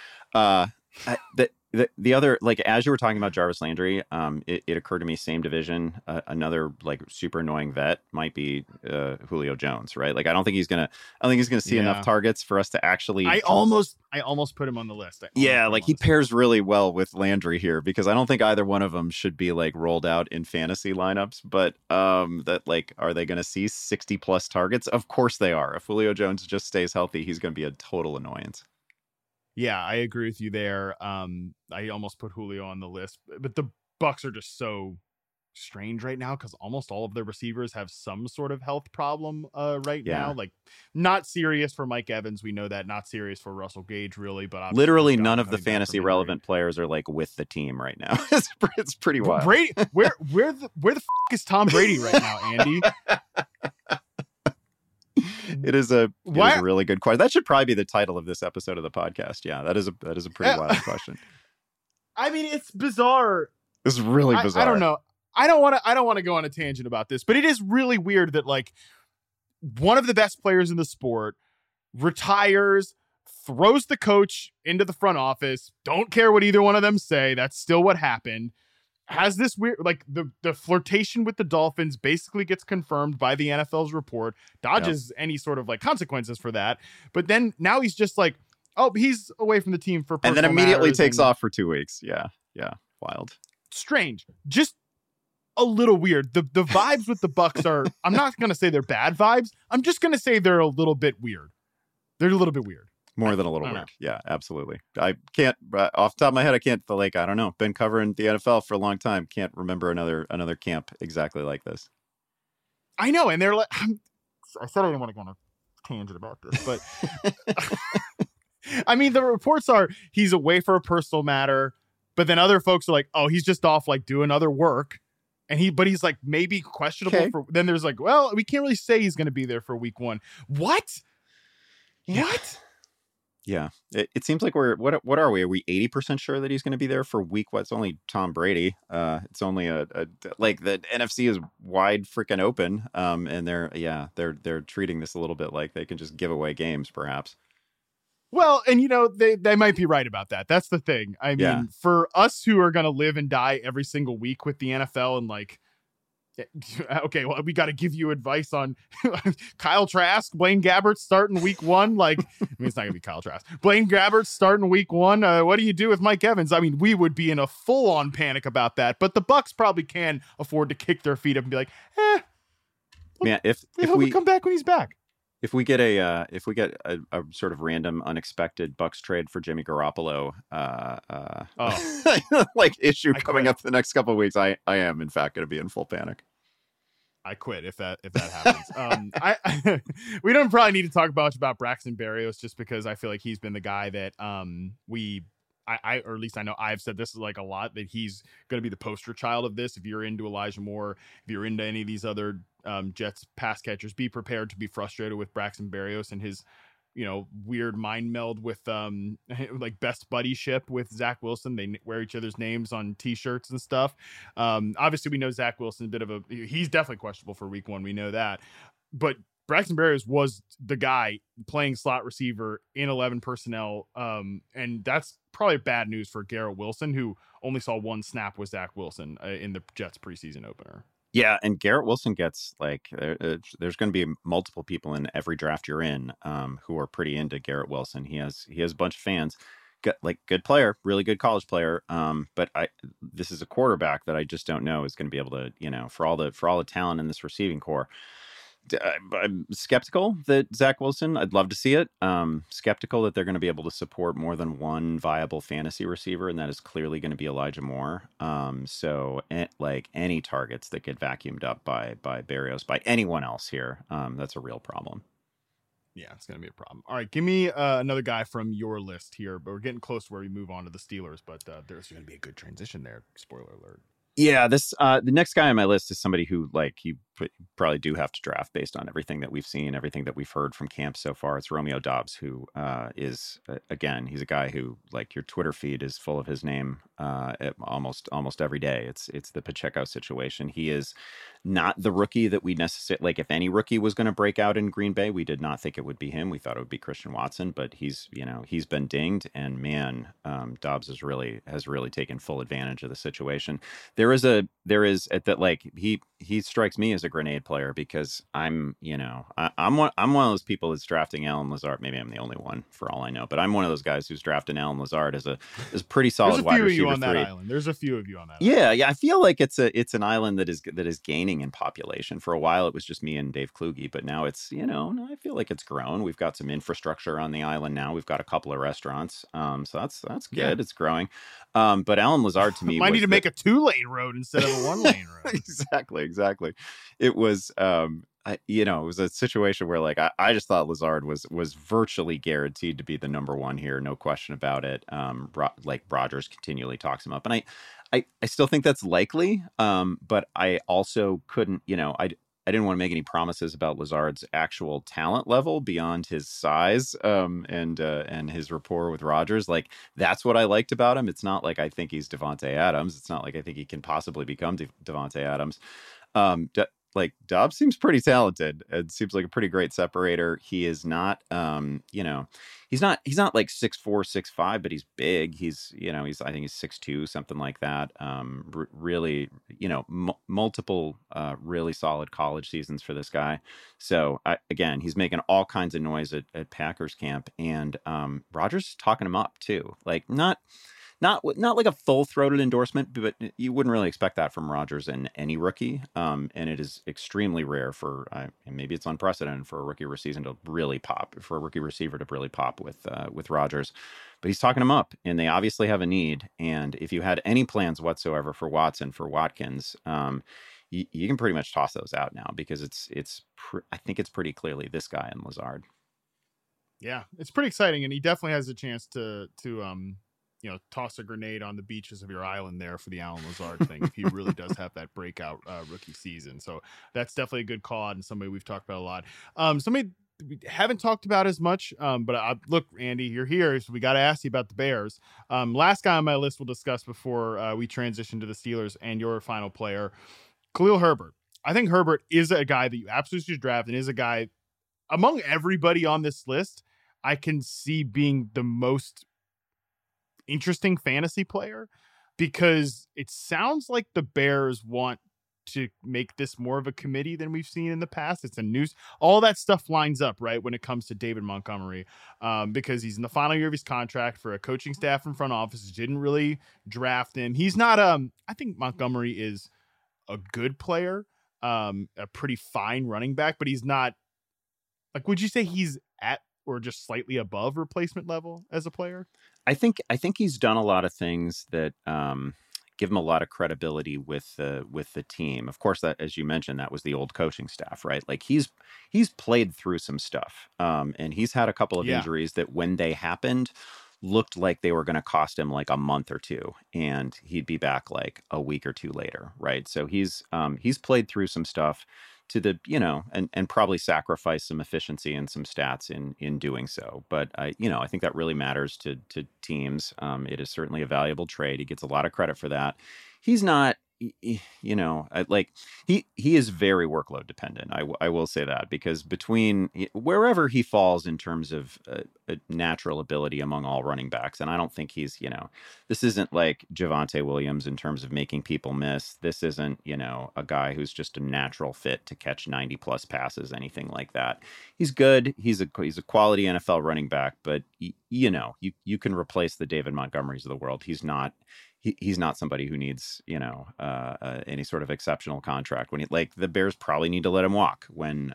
The other, like, as you were talking about Jarvis Landry, it occurred to me, same division, another like super annoying vet might be Julio Jones, right? Like, I don't think he's gonna see enough targets for us to actually. I almost put him on the list. Like he pairs really well with Landry here because I don't think either one of them should be like rolled out in fantasy lineups. But that like, are they going to see 60 plus targets? Of course they are. If Julio Jones just stays healthy, he's going to be a total annoyance. Yeah, I agree with you there. I almost put Julio on the list, but the Bucs are just so strange right now because almost all of their receivers have some sort of health problem right now. Like, not serious for Mike Evans, we know that. Not serious for Russell Gage, really. But literally none of the fantasy relevant players are like with the team right now. It's pretty wild. Brady, where the f*** is Tom Brady right now, Andy? It is a really good question. That should probably be the title of this episode of the podcast. Yeah, that is a pretty wild question. I mean, it's bizarre. This is really bizarre. I don't know. I don't want to go on a tangent about this, but it is really weird that like one of the best players in the sport retires, throws the coach into the front office. Don't care what either one of them say. That's still what happened. Has this weird, like the flirtation with the Dolphins basically gets confirmed by the NFL's report, dodges any sort of like consequences for that. But then now he's just like, oh, he's away from the team for personal and then immediately matters takes off for 2 weeks. Yeah. Wild. Strange. Just a little weird. The vibes with the Bucs are, I'm not going to say they're bad vibes. I'm just going to say they're a little bit weird. They're a little bit weird. More than a little weird. Yeah, absolutely. I can't, off the top of my head, I can't, like, I don't know. Been covering the NFL for a long time. Can't remember another camp exactly like this. I know. And they're like, I said I didn't want to go on a tangent about this, but I mean, the reports are he's away for a personal matter, but then other folks are like, oh, he's just off like doing other work. And he's like maybe questionable for, then there's like, well, we can't really say he's going to be there for week 1. What? What? Yeah, it seems like we're what are we? Are we 80% sure that he's going to be there for week? What's only Tom Brady? It's only a like the NFC is wide freaking open. And they're treating this a little bit like they can just give away games, perhaps. Well, and they might be right about that. That's the thing. I mean, for us who are going to live and die every single week with the NFL and like. Okay, well, we got to give you advice on Kyle Trask, Blaine Gabbert starting week 1. Like, I mean, it's not going to be Kyle Trask. Blaine Gabbert starting week 1. What do you do with Mike Evans? I mean, we would be in a full-on panic about that, but the Bucs probably can afford to kick their feet up and be like, man, if we come back when he's back. If we get a sort of random, unexpected Bucs trade for Jimmy Garoppolo, like issue coming up the next couple of weeks, I am in fact going to be in full panic. I quit if that happens. We don't probably need to talk much about Braxton Berrios just because I feel like he's been the guy that or at least I know I've said this like a lot, that he's going to be the poster child of this. If you're into Elijah Moore, if you're into any of these other Jets pass catchers, be prepared to be frustrated with Braxton Berrios and his, weird mind meld with like best buddyship with Zach Wilson. They wear each other's names on t-shirts and stuff. Obviously we know Zach Wilson he's definitely questionable for week 1. We know that, but Braxton Berrios was the guy playing slot receiver in 11 personnel. And that's probably bad news for Garrett Wilson, who only saw 1 snap with Zach Wilson in the Jets preseason opener. Yeah, and Garrett Wilson gets like there's going to be multiple people in every draft you're in who are pretty into Garrett Wilson. He has a bunch of fans. Good player, really good college player. But this is a quarterback that I just don't know is going to be able to, for all the talent in this receiving core. I'm skeptical that Zach Wilson, I'd love to see it. Skeptical that they're going to be able to support more than one viable fantasy receiver, and that is clearly going to be Elijah Moore. So like any targets that get vacuumed up by Berrios, by anyone else here, that's a real problem. Yeah, it's going to be a problem. All right, give me another guy from your list here, but we're getting close to where we move on to the Steelers, but there's going to be a good transition there. Spoiler alert. Yeah, the next guy on my list is somebody who like you probably do have to draft based on everything that we've seen, everything that we've heard from camp so far. It's Romeo Doubs, who is again, he's a guy who like your Twitter feed is full of his name almost every day. It's the Pacheco situation. He is not the rookie that we necessarily like. If any rookie was going to break out in Green Bay, we did not think it would be him. We thought it would be Christian Watson, but he's been dinged, and man, Doubs has really taken full advantage of the situation. There is at that, like he strikes me as a grenade player because I'm one of those people that's drafting Allen Lazard. Maybe I'm the only one for all I know, but I'm one of those guys who's drafting Allen Lazard as a pretty solid wide receiver. There's a few of you on that island. Yeah. I feel like it's an island that is gaining in population. For a while, it was just me and Dave Kluge, but now it's I feel like it's grown. We've got some infrastructure on the island now. We've got a couple of restaurants, so that's good. Yeah. It's growing. But Allen Lazard to me might need to make a 2-lane road instead of a 1-lane road. Exactly. It was it was a situation where like I just thought Lazard was virtually guaranteed to be the number 1 here, no question about it. Like Rodgers continually talks him up, and I still think that's likely. But I also couldn't, I didn't want to make any promises about Lazard's actual talent level beyond his size and his rapport with Rodgers. Like that's what I liked about him. It's not like I think he's Devontae Adams. It's not like I think he can possibly become Devontae Adams. Like Doubs seems pretty talented. It seems like a pretty great separator. He is not, he's not like 6'4", 6'5", but he's big. He's I think he's 6'2", something like that. Really, multiple really solid college seasons for this guy. So again, he's making all kinds of noise at Packers camp, and Rodgers is talking him up too. Like not like a full-throated endorsement, but you wouldn't really expect that from Rodgers and any rookie. And it is extremely rare and maybe it's unprecedented for a rookie receiver to really pop with Rodgers. But he's talking him up, and they obviously have a need. And if you had any plans whatsoever for Watkins, you can pretty much toss those out now because I think it's pretty clearly this guy and Lazard. Yeah, it's pretty exciting, and he definitely has a chance to toss a grenade on the beaches of your island there for the Allen Lazard thing if he really does have that breakout rookie season. So that's definitely a good call out and somebody we've talked about a lot. Somebody we haven't talked about as much, but look, Andy, you're here, so we got to ask you about the Bears. Last guy on my list we'll discuss before we transition to the Steelers and your final player, Khalil Herbert. I think Herbert is a guy that you absolutely should draft and is a guy among everybody on this list I can see being the most interesting fantasy player, because it sounds like the Bears want to make this more of a committee than we've seen in the past. It's a news, all that stuff lines up right when it comes to David Montgomery, because he's in the final year of his contract for a coaching staff and front office didn't really draft him. He's not I think Montgomery is a good player, a pretty fine running back, but he's not, like, would you say he's at or just slightly above replacement level as a player? I think he's done a lot of things that give him a lot of credibility with the team. Of course, that, as you mentioned, that was the old coaching staff, right? Like he's played through some stuff, and he's had a couple of injuries that, when they happened, looked like they were going to cost him like a month or two, and he'd be back like a week or two later, right? So he's played through some stuff to the, and probably sacrifice some efficiency and some stats in doing so. But I think that really matters to teams. It is certainly a valuable trade. He gets a lot of credit for that. He's not, like he is very workload dependent. I will say that, because between wherever he falls in terms of natural ability among all running backs, and I don't think he's, this isn't like Javonte Williams in terms of making people miss. This isn't, a guy who's just a natural fit to catch 90 plus passes, anything like that. He's good. He's a quality NFL running back, but you can replace the David Montgomerys of the world. He's not somebody who needs, any sort of exceptional contract. When the Bears probably need to let him walk when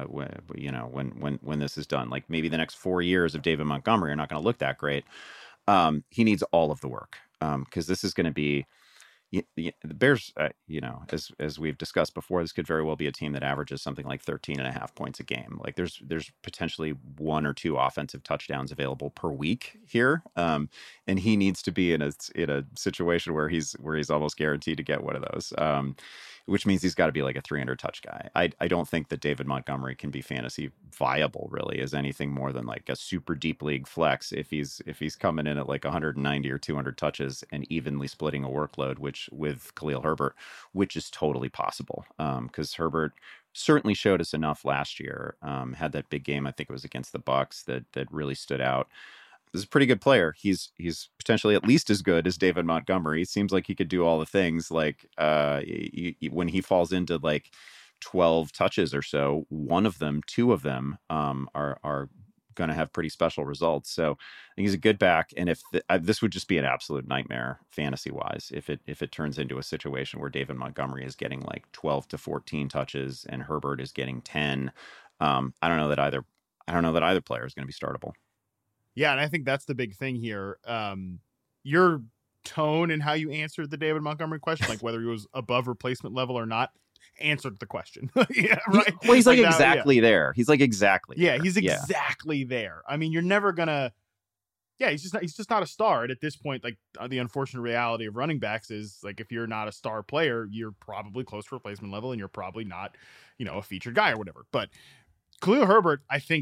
this is done. Like, maybe the next 4 years of David Montgomery are not going to look that great. He needs all of the work, because this is going to be the Bears. As we've discussed before, this could very well be a team that averages something like 13.5 points a game. Like, there's potentially 1 or 2 offensive touchdowns available per week here, and he needs to be in a situation where he's almost guaranteed to get one of those, which means he's got to be like a 300 touch guy. I don't think that David Montgomery can be fantasy viable really as anything more than like a super deep league flex if he's coming in at like 190 or 200 touches and evenly splitting a workload, which with Khalil Herbert, which is totally possible, because Herbert certainly showed us enough last year. Had that big game, I think it was against the Bucs, that really stood out. This is a pretty good player. He's potentially at least as good as David Montgomery. It seems like he could do all the things. Like when he falls into like 12 touches or so, 2 of them are going to have pretty special results. So I think he's a good back. And if this would just be an absolute nightmare fantasy wise, if it turns into a situation where David Montgomery is getting like 12 to 14 touches and Herbert is getting 10, I don't know that either player is going to be startable. Yeah, and I think that's the big thing here. Your tone and how you answered the David Montgomery question, like whether he was above replacement level or not, answered the question. Yeah, right. He's like exactly there. He's like exactly. Yeah, he's exactly there. I mean, you're never gonna. Yeah, he's just not a star. And at this point, like the unfortunate reality of running backs is like if you're not a star player, you're probably close to replacement level, and you're probably not, a featured guy or whatever. But Khalil Herbert,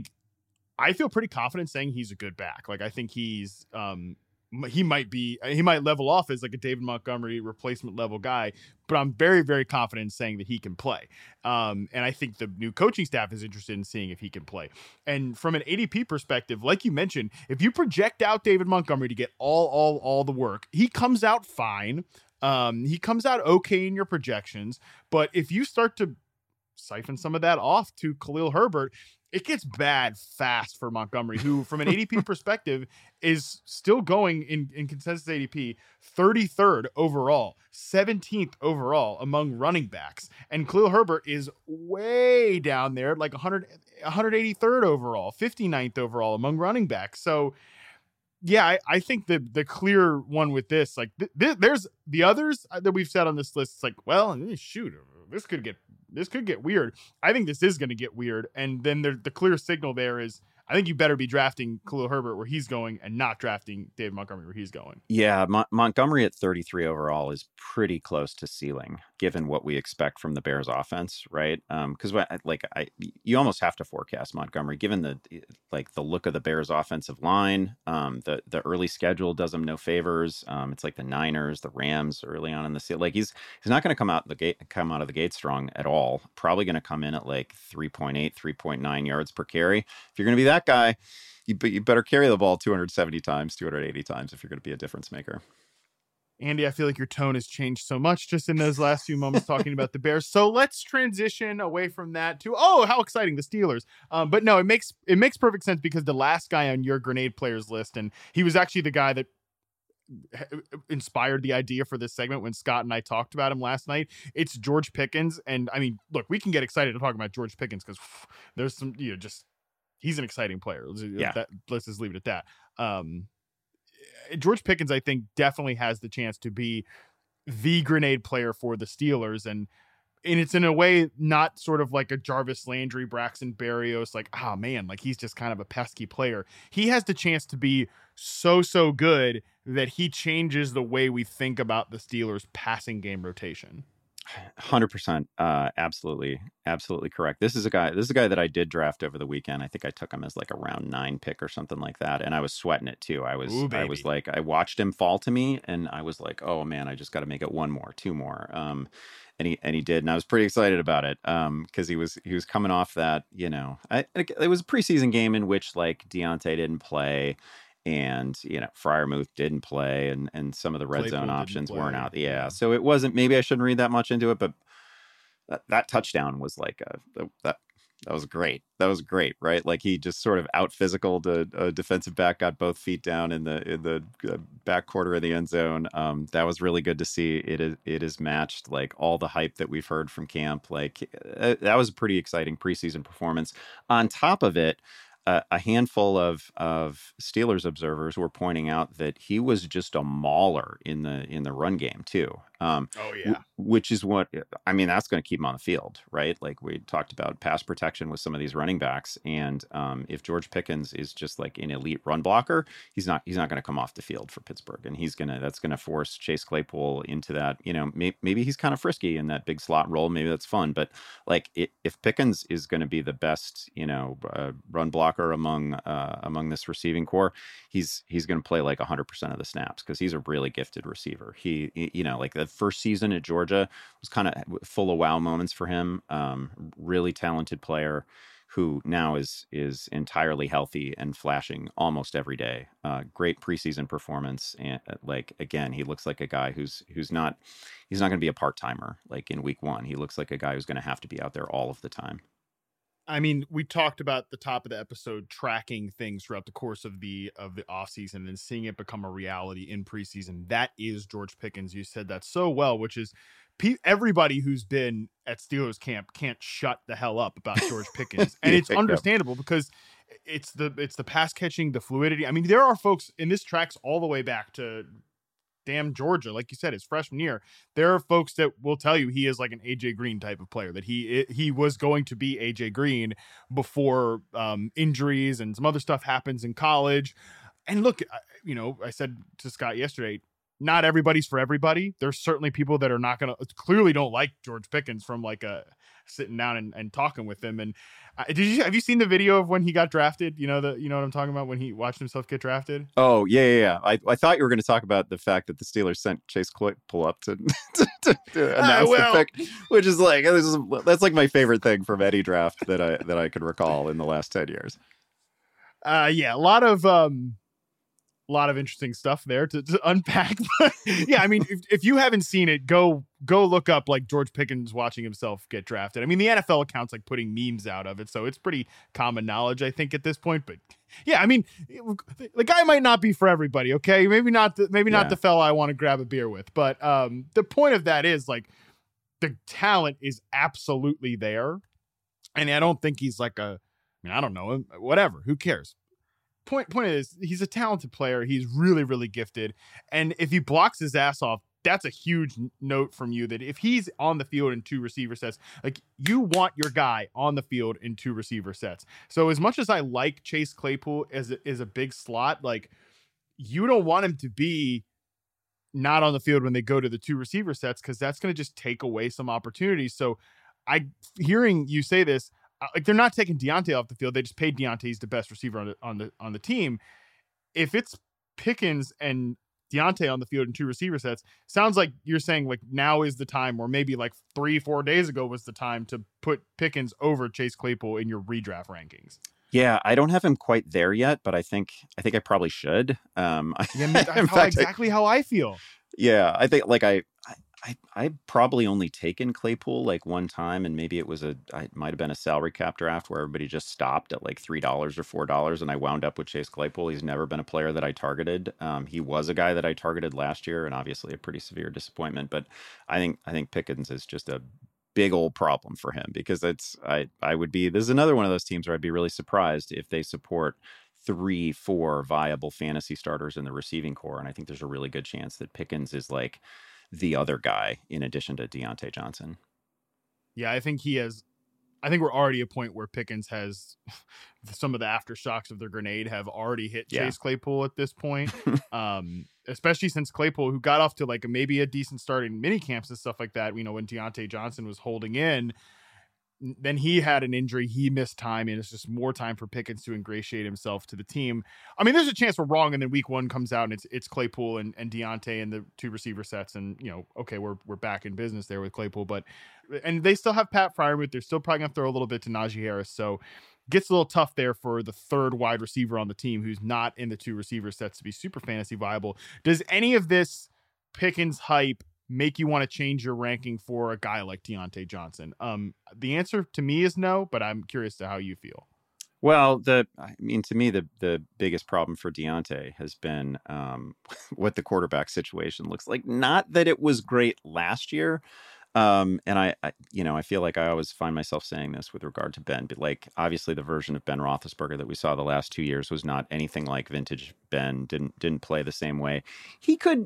I feel pretty confident saying he's a good back. Like, I think he's he might level off as like a David Montgomery replacement level guy, but I'm very, very confident in saying that he can play. And I think the new coaching staff is interested in seeing if he can play. And from an ADP perspective, like you mentioned, if you project out David Montgomery to get all the work, he comes out fine. He comes out okay in your projections, but if you start to siphon some of that off to Khalil Herbert, it gets bad fast for Montgomery, who from an ADP perspective is still going in consensus ADP 33rd overall, 17th overall among running backs. And Khalil Herbert is way down there, like 183rd overall, 59th overall among running backs. So yeah, I think the clear one with this, like there's the others that we've said on this list. It's like, well, shoot, this could get weird. I think this is going to get weird. And then the clear signal there is, I think you better be drafting Khalil Herbert where he's going and not drafting David Montgomery where he's going. Yeah, Montgomery at 33 overall is pretty close to ceiling. given what we expect from the Bears offense, right? Because you almost have to forecast Montgomery, given the look of the Bears offensive line. The early schedule does them no favors. It's like the Niners, the Rams early on in the season. Like he's not going to come out of the gate strong at all. Probably going to come in at like 3.8, 3.9 yards per carry. If you're going to be that guy, you better carry the ball 270 times, 280 times if you're going to be a difference maker. Andy, I feel like your tone has changed so much just in those last few moments talking about the Bears. So let's transition away from that to, how exciting, the Steelers. But no, it makes perfect sense because the last guy on your grenade players list, and he was actually the guy that inspired the idea for this segment when Scott and I talked about him last night. It's George Pickens. And I mean, look, we can get excited to talk about George Pickens because there's some, he's an exciting player. Let's just leave it at that. George Pickens, I think, definitely has the chance to be the grenade player for the Steelers. And it's in a way not sort of like a Jarvis Landry, Braxton Berrios, like, man, like he's just kind of a pesky player. He has the chance to be so good that he changes the way we think about the Steelers' passing game rotation. 100%. Absolutely correct. This is a guy that I did draft over the weekend. I think I took him as like a round 9 pick or something like that. And I was sweating it too. I was like, I watched him fall to me and I was like, oh man, I just got to make it 1 more, 2 more. And he did. And I was pretty excited about it. Cause he was coming off that, it was a preseason game in which like Deontay didn't play. And, Freiermuth didn't play and some of the red zone options weren't out. Yeah. So it wasn't, maybe I shouldn't read that much into it, but that touchdown was like, that was great. That was great, right? Like he just sort of out physicaled a defensive back, got both feet down in the back quarter of the end zone. That was really good to see. It is matched like all the hype that we've heard from camp. Like that was a pretty exciting preseason performance. On top of it, a handful of Steelers observers were pointing out that he was just a mauler in the run game too. Which is what, I mean, that's going to keep him on the field, right? Like we talked about pass protection with some of these running backs. And if George Pickens is just like an elite run blocker, he's not going to come off the field for Pittsburgh. And that's going to force Chase Claypool into that, maybe he's kind of frisky in that big slot role. Maybe that's fun. But like if Pickens is going to be the best, run blocker among this receiving core, he's going to play like 100% of the snaps because he's a really gifted receiver. He like the first season at Georgia was kind of full of wow moments for him. Really talented player who now is entirely healthy and flashing almost every day. Great preseason performance. And like, again, he looks like a guy he's not going to be a part-timer like in week 1. He looks like a guy who's going to have to be out there all of the time. I mean, we talked about the top of the episode tracking things throughout the course of the offseason and seeing it become a reality in preseason. That is George Pickens. You said that so well, which is everybody who's been at Steelers camp can't shut the hell up about George Pickens. And it's understandable because it's the pass catching, the fluidity. I mean, there are folks, and this tracks all the way back to damn Georgia, like you said, his freshman year. There are folks that will tell you he is like an AJ Green type of player, that he was going to be AJ Green before injuries and some other stuff happens in college. And look, I said to Scott yesterday, not everybody's for everybody. There's certainly people that are not going to clearly don't like George Pickens from like sitting down and talking with him. And have you seen the video of when he got drafted? You know what I'm talking about, when he watched himself get drafted? Oh yeah. I thought you were going to talk about the fact that the Steelers sent Chase Claypool up to announce the pick, which is like, that's like my favorite thing from any draft that I could recall in the last 10 years. Yeah, a lot of interesting stuff there to unpack. But yeah, I mean, if you haven't seen it, go look up like George Pickens watching himself get drafted. I mean, the NFL account's like putting memes out of it, so it's pretty common knowledge, I think, at this point. But yeah, I mean, the guy might not be for everybody. Okay, maybe not the fella I want to grab a beer with. But the point of that is like the talent is absolutely there, and I don't think he's like I don't know him. Whatever, who cares? Point is, he's a talented player. He's really, really gifted. And if he blocks his ass off, that's a huge note from you that if he's on the field in 2 receiver sets, like you want your guy on the field in 2 receiver sets. So as much as I like Chase Claypool as a big slot, like you don't want him to be not on the field when they go to the two receiver sets, because that's going to just take away some opportunities. So hearing you say this, like they're not taking Deontay off the field. They just paid Deontay. He's the best receiver on the team. If it's Pickens and Deontay on the field in two receiver sets, sounds like you're saying like now is the time, or maybe like 3-4 days ago was the time to put Pickens over Chase Claypool in your redraft rankings. Yeah, I don't have him quite there yet, but I think I probably should. That's exactly how I feel. Yeah, I think like I probably only taken Claypool like one time, and maybe it might have been a salary cap draft where everybody just stopped at like $3 or $4, and I wound up with Chase Claypool. He's never been a player that I targeted. He was a guy that I targeted last year, and obviously a pretty severe disappointment. But I think Pickens is just a big old problem for him, because this is another one of those teams where I'd be really surprised if they support 3-4 viable fantasy starters in the receiving core. And I think there's a really good chance that Pickens is like the other guy in addition to Deontay Johnson. Yeah, I think we're already at a point where Pickens has some of the aftershocks of their grenade have already hit Chase Claypool at this point. Especially since Claypool, who got off to like maybe a decent start in mini camps and stuff like that, when Deontay Johnson was holding in, then he had an injury, he missed time, and it's just more time for Pickens to ingratiate himself to the team. I mean, there's a chance we're wrong, and then week one comes out and it's Claypool and Deontay and the two receiver sets, and okay, we're back in business there with Claypool, and they still have Pat Freiermuth. They're still probably gonna throw a little bit to Najee Harris, so gets a little tough there for the third wide receiver on the team who's not in the two receiver sets to be super fantasy viable. Does any of this Pickens hype make you want to change your ranking for a guy like Deontay Johnson? The answer to me is no, but I'm curious to how you feel. Well, to me, the biggest problem for Deontay has been what the quarterback situation looks like. Not that it was great last year. And I feel like I always find myself saying this with regard to Ben, but like obviously the version of Ben Roethlisberger that we saw the last 2 years was not anything like vintage Ben. Didn't play the same way. He could,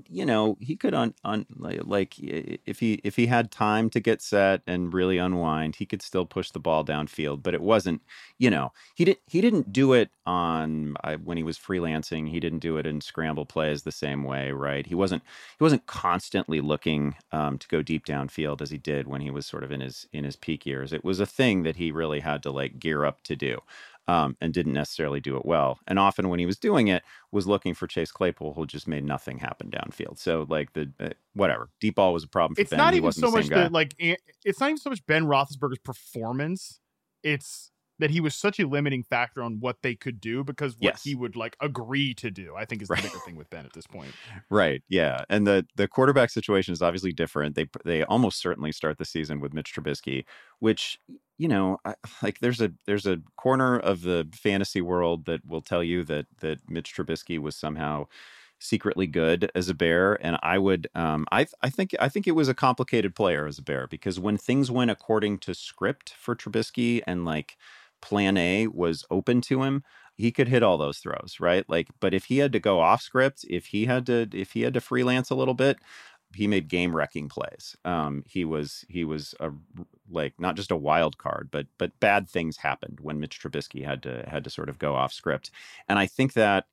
if he had time to get set and really unwind, he could still push the ball downfield. But it wasn't, he didn't do it when he was freelancing. He didn't do it in scramble plays the same way, right? He wasn't constantly looking to go deep downfield as he did when he was sort of in his peak years. It was a thing that he really had to like gear up to do, and didn't necessarily do it well. And often when he was doing it, was looking for Chase Claypool, who just made nothing happen downfield. So like whatever, deep ball was a problem for Ben. Not even so much it's not even so much Ben Roethlisberger's performance. It's that he was such a limiting factor on what they could do, because what he would like agree to do, I think, is the bigger thing with Ben at this point. Right. Yeah. And the quarterback situation is obviously different. They almost certainly start the season with Mitch Trubisky, which, there's a corner of the fantasy world that will tell you that Mitch Trubisky was somehow secretly good as a Bear. And I would, I think it was a complicated player as a Bear, because when things went according to script for Trubisky and like plan A was open to him, he could hit all those throws, right? Like, but if he had to go off script, if he had to freelance a little bit, he made game wrecking plays. He was not just a wild card, but bad things happened when Mitch Trubisky had to sort of go off script. And I think that,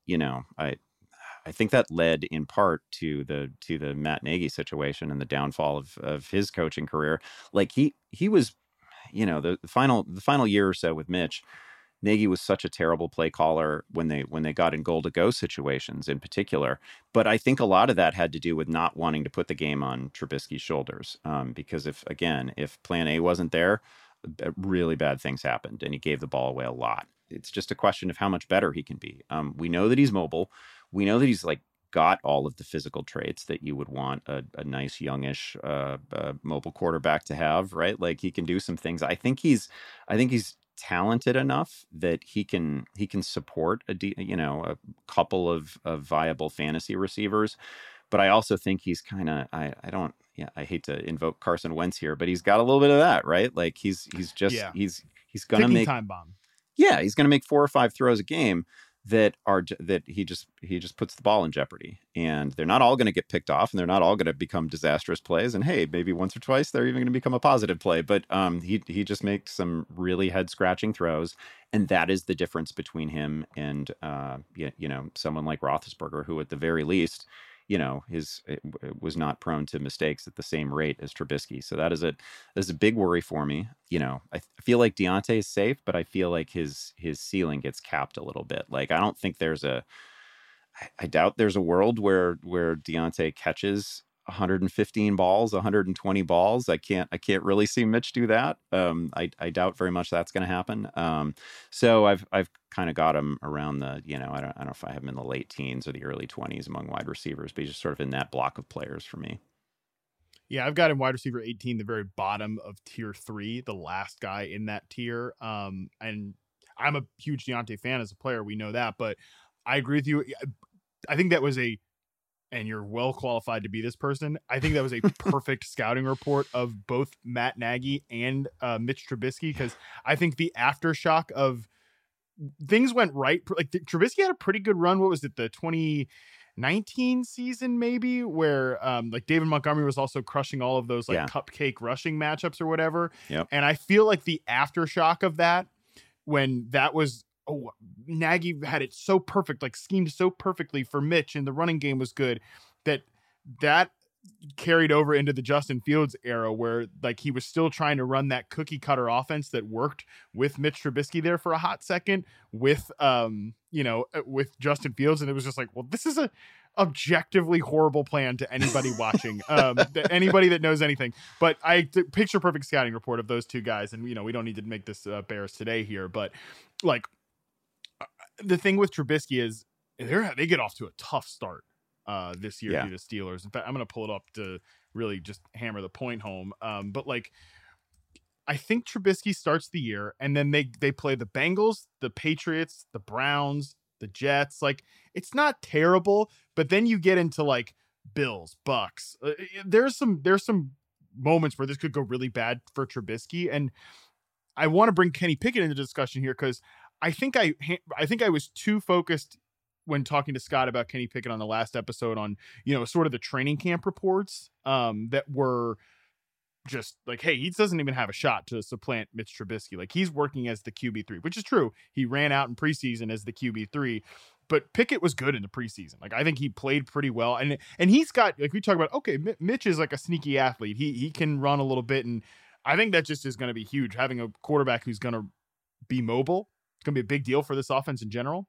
I think that led in part to the Matt Nagy situation and the downfall of his coaching career. Like he was, the final year or so with Mitch, Nagy was such a terrible play caller when they got in goal to go situations in particular. But I think a lot of that had to do with not wanting to put the game on Trubisky's shoulders. Because if plan A wasn't there, really bad things happened, and he gave the ball away a lot. It's just a question of how much better he can be. We know that he's mobile. We know that he's like got all of the physical traits that you would want a nice youngish mobile quarterback to have, right? Like he can do some things. I think he's talented enough that he can support a couple of viable fantasy receivers. But I also think he's kind of I hate to invoke Carson Wentz here, but he's got a little bit of that, right? Like he's gonna make time bomb. Yeah, he's gonna make 4 or 5 throws a game that he just puts the ball in jeopardy, and they're not all going to get picked off, and they're not all going to become disastrous plays. And hey, maybe once or twice they're even going to become a positive play. But he just makes some really head scratching throws, and that is the difference between him and someone like Roethlisberger, who at the very least was not prone to mistakes at the same rate as Trubisky. So that is a big worry for me. I feel like Deontay is safe, but I feel like his ceiling gets capped a little bit. Like, I don't think I doubt there's a world where Deontay catches 115 balls, 120 balls. I can't really see Mitch do that. I doubt very much that's going to happen. So I've kind of got him around the, I don't know if I have him in the late teens or the early 20s among wide receivers, but he's just sort of in that block of players for me. Yeah, I've got him wide receiver 18, the very bottom of tier 3, the last guy in that tier. And I'm a huge Deontay fan as a player. We know that, but I agree with you. I think that was and you're well qualified to be this person. I think that was a perfect scouting report of both Matt Nagy and Mitch Trubisky, because I think the aftershock of things went right. Like, Trubisky had a pretty good run. What was it? The 2019 season, maybe, where like David Montgomery was also crushing all of those cupcake rushing matchups or whatever. Yep. And I feel like the aftershock of that, when that was, Nagy had it so perfect, like schemed so perfectly for Mitch, and the running game was good, that carried over into the Justin Fields era, where like he was still trying to run that cookie cutter offense that worked with Mitch Trubisky there for a hot second with with Justin Fields. And it was just like, well, this is a objectively horrible plan to anybody watching, anybody that knows anything. But picture perfect scouting report of those two guys. And, we don't need to make this Bears today here, but like, the thing with Trubisky is they get off to a tough start this year due to Steelers. In fact, I'm going to pull it up to really just hammer the point home. But like, I think Trubisky starts the year, and then they play the Bengals, the Patriots, the Browns, the Jets. Like, it's not terrible, but then you get into like Bills, Bucks. There's some moments where this could go really bad for Trubisky, and I want to bring Kenny Pickett into the discussion here, because I think I was too focused when talking to Scott about Kenny Pickett on the last episode on, sort of the training camp reports that were just like, hey, he doesn't even have a shot to supplant Mitch Trubisky. Like, he's working as the QB3, which is true. He ran out in preseason as the QB3, but Pickett was good in the preseason. Like, I think he played pretty well. And he's got, like we talk about, okay, Mitch is like a sneaky athlete. He can run a little bit. And I think that just is going to be huge. Having a quarterback who's going to be mobile, it's going to be a big deal for this offense in general.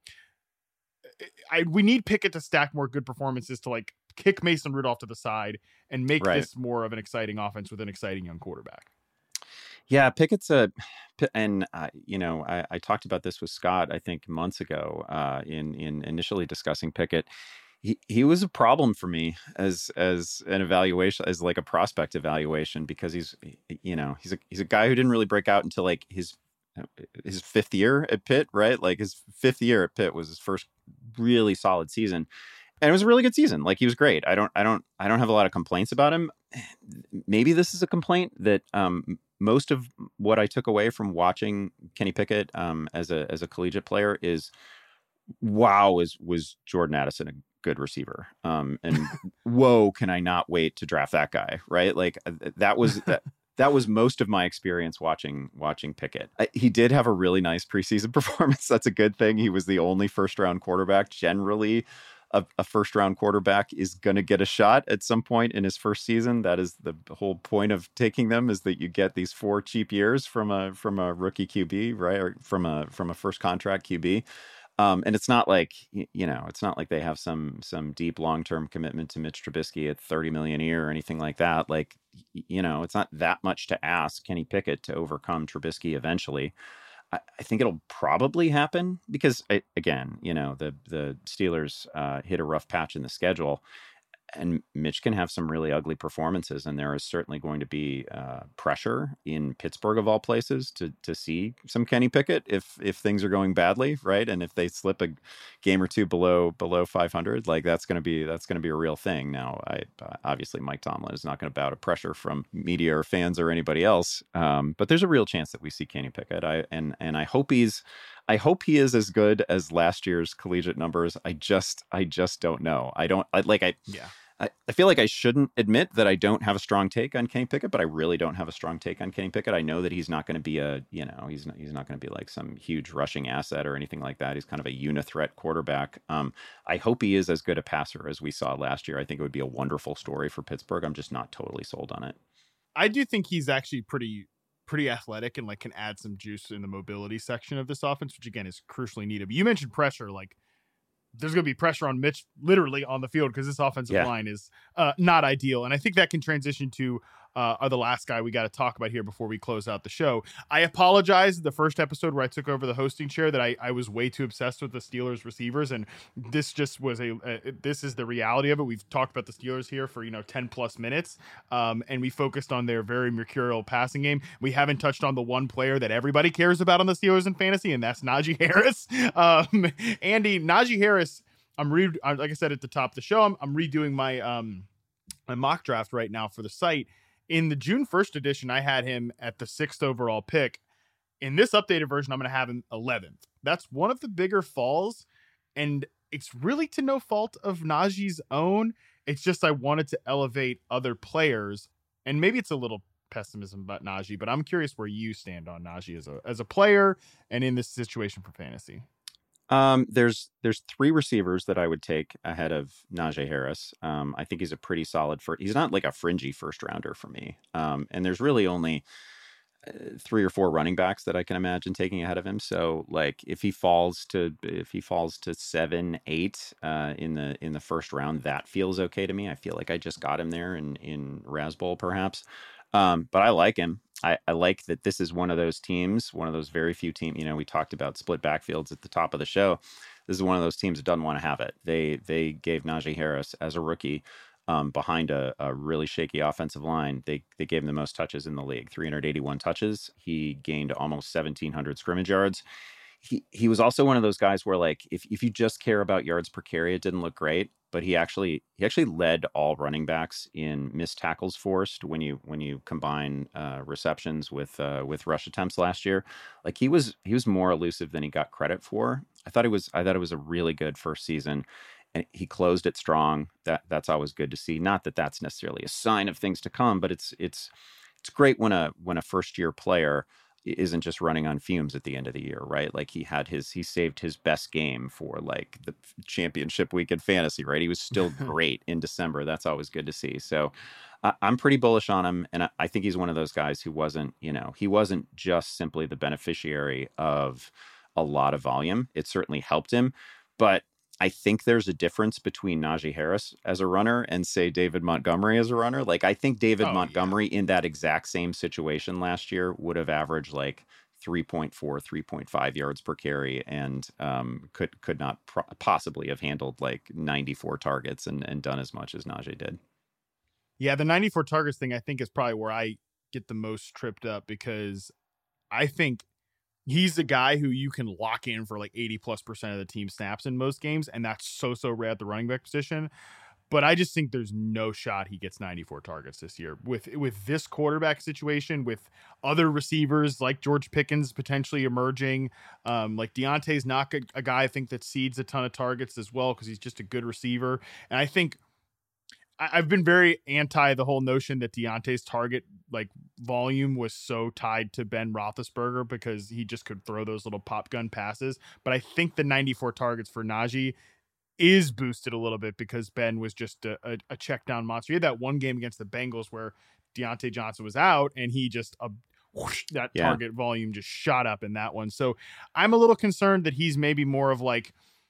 We need Pickett to stack more good performances to like kick Mason Rudolph to the side and make this more of an exciting offense with an exciting young quarterback. Yeah, Pickett's I talked about this with Scott, I think months ago in initially discussing Pickett. He was a problem for me as an evaluation, as like a prospect evaluation, because he's a guy who didn't really break out until like his fifth year at Pitt, right? Like, his fifth year at Pitt was his first really solid season, and it was a really good season. Like, he was great. I don't have a lot of complaints about him. Maybe this is a complaint that most of what I took away from watching Kenny Pickett as a collegiate player is, wow, was Jordan Addison a good receiver? And whoa, can I not wait to draft that guy? Right? Like, that was most of my experience watching Pickett. He did have a really nice preseason performance. That's a good thing. He was the only first-round quarterback. Generally, a first-round quarterback is going to get a shot at some point in his first season. That is the whole point of taking them, is that you get these 4 cheap years from a rookie QB, right? Or from a first contract QB. And it's not like, it's not like they have some deep long-term commitment to Mitch Trubisky at $30 million a year or anything like that. Like, it's not that much to ask Kenny Pickett to overcome Trubisky eventually. I think it'll probably happen because, again, the Steelers hit a rough patch in the schedule, and Mitch can have some really ugly performances, and there is certainly going to be pressure in Pittsburgh, of all places, to see some Kenny Pickett if things are going badly, right? And if they slip a game or two below 500, like that's going to be a real thing. Now, obviously Mike Tomlin is not going to bow to pressure from media or fans or anybody else, but there's a real chance that we see Kenny Pickett. I hope he is as good as last year's collegiate numbers. I just don't know. I feel like I shouldn't admit that I don't have a strong take on Kenny Pickett, but I really don't have a strong take on Kenny Pickett. I know that he's not going to be he's not going to be like some huge rushing asset or anything like that. He's kind of a unithreat quarterback. I hope he is as good a passer as we saw last year. I think it would be a wonderful story for Pittsburgh. I'm just not totally sold on it. I do think he's actually pretty athletic and like can add some juice in the mobility section of this offense, which again is crucially needed. But you mentioned pressure, like there's going to be pressure on Mitch literally on the field because this offensive line is not ideal. And I think that can transition to the last guy we got to talk about here before we close out the show. I apologize the first episode where I took over the hosting chair that I was way too obsessed with the Steelers receivers. And this just was this is the reality of it. We've talked about the Steelers here for, 10 plus minutes. And we focused on their very mercurial passing game. We haven't touched on the one player that everybody cares about on the Steelers in fantasy, and that's Najee Harris. Andy, Najee Harris, like I said at the top of the show, I'm redoing my mock draft right now for the site. In the June 1st edition, I had him at the 6th overall pick. In this updated version, I'm going to have him 11th. That's one of the bigger falls, and it's really to no fault of Najee's own. It's just I wanted to elevate other players, and maybe it's a little pessimism about Najee, but I'm curious where you stand on Najee as a player and in this situation for fantasy. There's 3 receivers that I would take ahead of Najee Harris. I think he's a pretty solid he's not like a fringy first rounder for me. And there's really only 3 or 4 running backs that I can imagine taking ahead of him. So like if he falls to 7, 8 in the first round, that feels okay to me. I feel like I just got him there in Raz Bowl perhaps. But I like him. I like that this is one of those teams, one of those very few teams, we talked about split backfields at the top of the show. This is one of those teams that doesn't want to have it. They gave Najee Harris as a rookie behind a really shaky offensive line. They gave him the most touches in the league, 381 touches. He gained almost 1,700 scrimmage yards. He was also one of those guys where like if you just care about yards per carry, it didn't look great, but he actually led all running backs in missed tackles forced when you combine receptions with rush attempts last year. Like he was more elusive than he got credit for. I thought it was a really good first season, and he closed it strong. That's always good to see. Not that that's necessarily a sign of things to come, but it's great when a first year player isn't just running on fumes at the end of the year, right? Like he saved his best game for like the championship week in fantasy, right? He was still great in December. That's always good to see. So I'm pretty bullish on him. And I think he's one of those guys who wasn't just simply the beneficiary of a lot of volume. It certainly helped him, but I think there's a difference between Najee Harris as a runner and say David Montgomery as a runner. Like I think David Montgomery in that exact same situation last year would have averaged like 3.4, 3.5 yards per carry and could not possibly have handled like 94 targets and done as much as Najee did. Yeah, the 94 targets thing I think is probably where I get the most tripped up because I think he's the guy who you can lock in for like 80+% of the team snaps in most games. And that's so rare at the running back position. But I just think there's no shot he gets 94 targets this year with this quarterback situation, with other receivers like George Pickens potentially emerging. Like Deontay's not a guy I think that seeds a ton of targets as well, because he's just a good receiver. And I think I've been very anti the whole notion that Deontay's target like volume was so tied to Ben Roethlisberger because he just could throw those little pop gun passes. But I think the 94 targets for Najee is boosted a little bit because Ben was just a check down monster. He had that one game against the Bengals where Deontay Johnson was out and he just target volume just shot up in that one. So I'm a little concerned that he's maybe more of like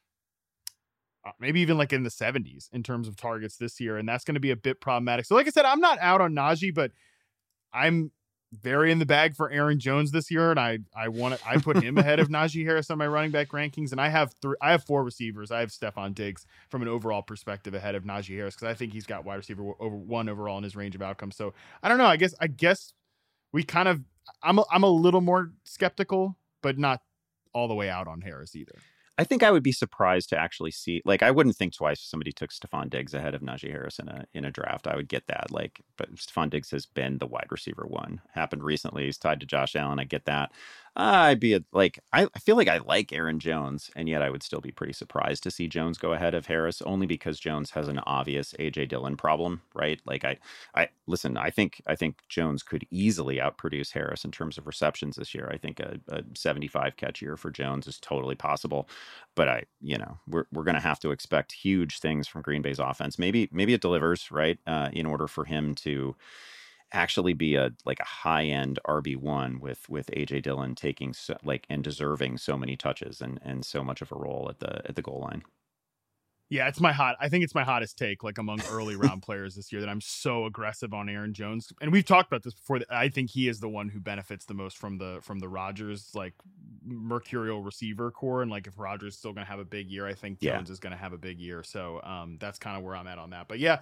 maybe even like in the 70s in terms of targets this year. And that's going to be a bit problematic. So like I said, I'm not out on Najee, but I'm very in the bag for Aaron Jones this year. And I put him ahead of Najee Harris on my running back rankings. And I have 4 receivers. I have Stephon Diggs from an overall perspective ahead of Najee Harris, because I think he's got wide receiver over 1 overall in his range of outcomes. So I don't know. I guess we kind of, I'm a little more skeptical, but not all the way out on Harris either. I think I would be surprised to actually see, like, I wouldn't think twice if somebody took Stephon Diggs ahead of Najee Harris in a draft. I would get that. But Stephon Diggs has been the wide receiver 1. Happened recently. He's tied to Josh Allen. I get that. I feel like I like Aaron Jones, and yet I would still be pretty surprised to see Jones go ahead of Harris, only because Jones has an obvious AJ Dillon problem, right? Like I think Jones could easily outproduce Harris in terms of receptions this year. I think a 75 catch year for Jones is totally possible, but we're going to have to expect huge things from Green Bay's offense. Maybe it delivers, right? In order for him to actually be a high-end RB1 with AJ Dillon taking and deserving so many touches and so much of a role at the goal line. Yeah, I think it's my hottest take, like among early round players this year, that I'm so aggressive on Aaron Jones. And we've talked about this before, that I think he is the one who benefits the most from the Rodgers like mercurial receiver core. And like if Rodgers is still going to have a big year, I think Jones is going to have a big year. So that's kind of where I'm at on that. But yeah,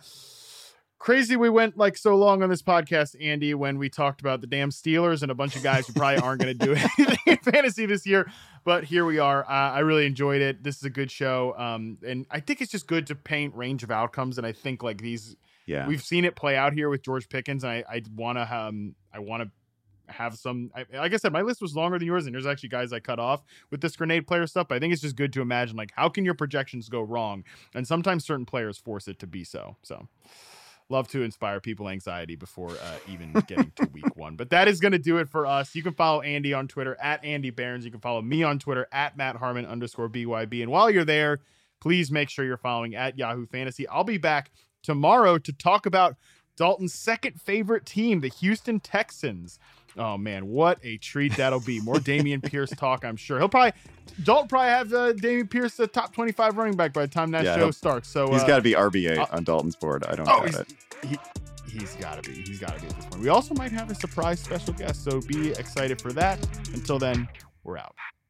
crazy we went like so long on this podcast, Andy, when we talked about the damn Steelers and a bunch of guys who probably aren't going to do anything in fantasy this year. But here we are. I really enjoyed it. This is a good show. And I think it's just good to paint range of outcomes. And I think like we've seen it play out here with George Pickens. And I want to have some, like I said, my list was longer than yours, and there's actually guys I cut off with this grenade player stuff. But I think it's just good to imagine, like, how can your projections go wrong? And sometimes certain players force it to be so. Love to inspire people anxiety before even getting to week one. But that is going to do it for us. You can follow Andy on Twitter at Andy Behrens. You can follow me on Twitter at @MattHarmon_BYB. And while you're there, please make sure you're following at Yahoo Fantasy. I'll be back tomorrow to talk about Dalton's second favorite team, the Houston Texans. Oh man, what a treat that'll be. More Dameon Pierce talk, I'm sure. Dalton probably have Dameon Pierce the top 25 running back by the time that show starts. So he's got to be RB8 on Dalton's board. I don't doubt it. He's got to be. He's got to be at this point. We also might have a surprise special guest, so be excited for that. Until then, we're out.